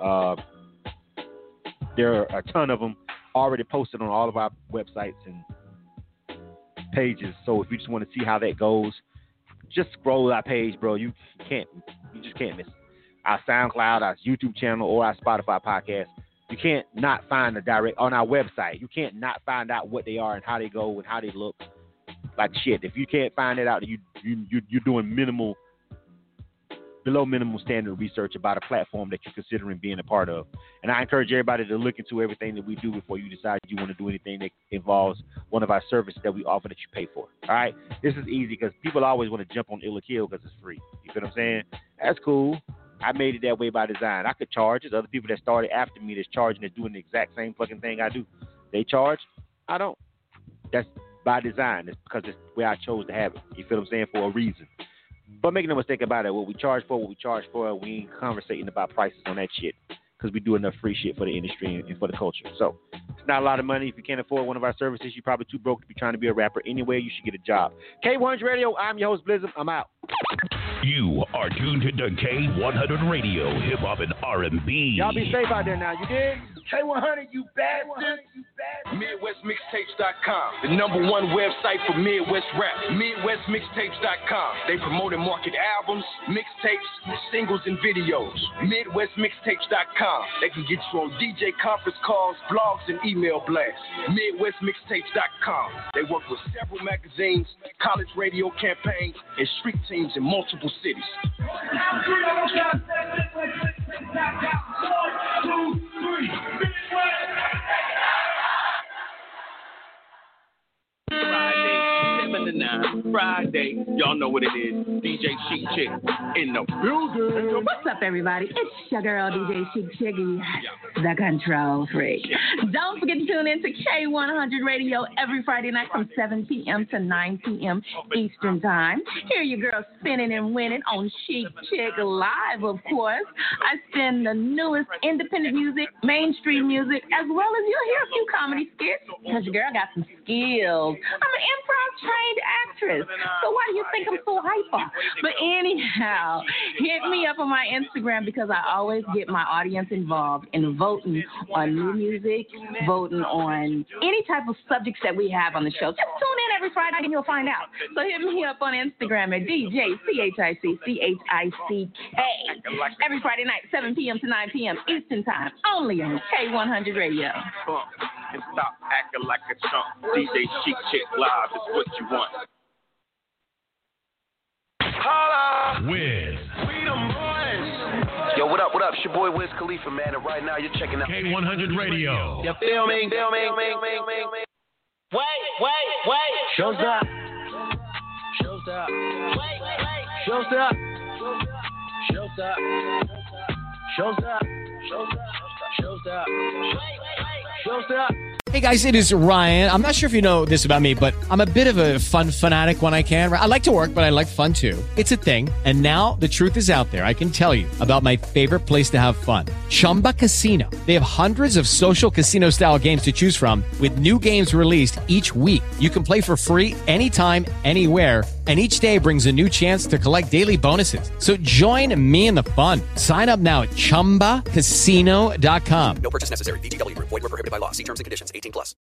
There are a ton of them already posted on all of our websites and pages, so if you just want to see how that goes, just scroll our page, bro. You just can't miss it. Our SoundCloud, our YouTube channel, or our Spotify podcast. You can't not find the direct on our website. You can't not find out what they are and how they go and how they look. Like shit, if you can't find it out, you're doing below minimum standard research about a platform that you're considering being a part of. And I encourage everybody to look into everything that we do before you decide you want to do anything that involves one of our services that we offer that you pay for. All right? This is easy because people always want to jump on Ill or Kill because it's free. You feel what I'm saying? That's cool. I made it that way by design. I could charge. There's other people that started after me that's charging and doing the exact same fucking thing I do. They charge. I don't. That's by design. It's because it's the way I chose to have it. You feel what I'm saying? For a reason. But make no mistake about it, what we charge for, we ain't conversating about prices on that shit because we do enough free shit for the industry and for the culture. So it's not a lot of money. If you can't afford one of our services, you're probably too broke to be trying to be a rapper anyway. You should get a job. K100 Radio, I'm your host, Blizzard. I'm out. You are tuned to K100 Radio, hip-hop and R&B. Y'all be safe out there now. You did? K100, you bastard. MidwestMixtapes.com, the #1 website for Midwest rap. MidwestMixtapes.com. They promote and market albums, mixtapes, singles, and videos. MidwestMixtapes.com. They can get you on DJ conference calls, blogs, and email blasts. MidwestMixtapes.com. They work with several magazines, college radio campaigns, and street teams in multiple cities. Friday, y'all know what it is. DJ Chic Chick in the building. What's up, everybody? It's your girl, DJ Chic Chiggy, the control freak. Don't forget to tune in to K100 Radio every Friday night from 7 p.m. to 9 p.m. Eastern Time. Hear your girl spinning and winning on Chic Chick Live, of course. I spin the newest independent music, mainstream music, as well as you'll hear a few comedy skits, because your girl got some skills. I'm an improv-trained actress, so why do you think I'm so hyper? But anyhow, hit me up on my Instagram, because I always get my audience involved in voting on new music, voting on any type of subjects that we have on the show. Just tune in every Friday and you'll find out. So hit me up on Instagram at DJCHICCHICK. Every Friday night, 7 p.m. to 9 p.m. Eastern Time, only on K100 Radio. And stop acting like a chump. DJ Chic Chick Live is what you want. Wiz. Yo, what up? It's your boy Wiz Khalifa, man, and right now you're checking out K100 Radio. You filming. Wait. Shows up. Hey guys, it is Ryan. I'm not sure if you know this about me, but I'm a bit of a fun fanatic when I can. I like to work, but I like fun too. It's a thing. And now the truth is out there. I can tell you about my favorite place to have fun. Chumba Casino. They have hundreds of social casino style games to choose from with new games released each week. You can play for free anytime, anywhere. And each day brings a new chance to collect daily bonuses. So join me in the fun. Sign up now at ChumbaCasino.com. No purchase necessary. VGW Group. Void where prohibited by law. See terms and conditions. 18+.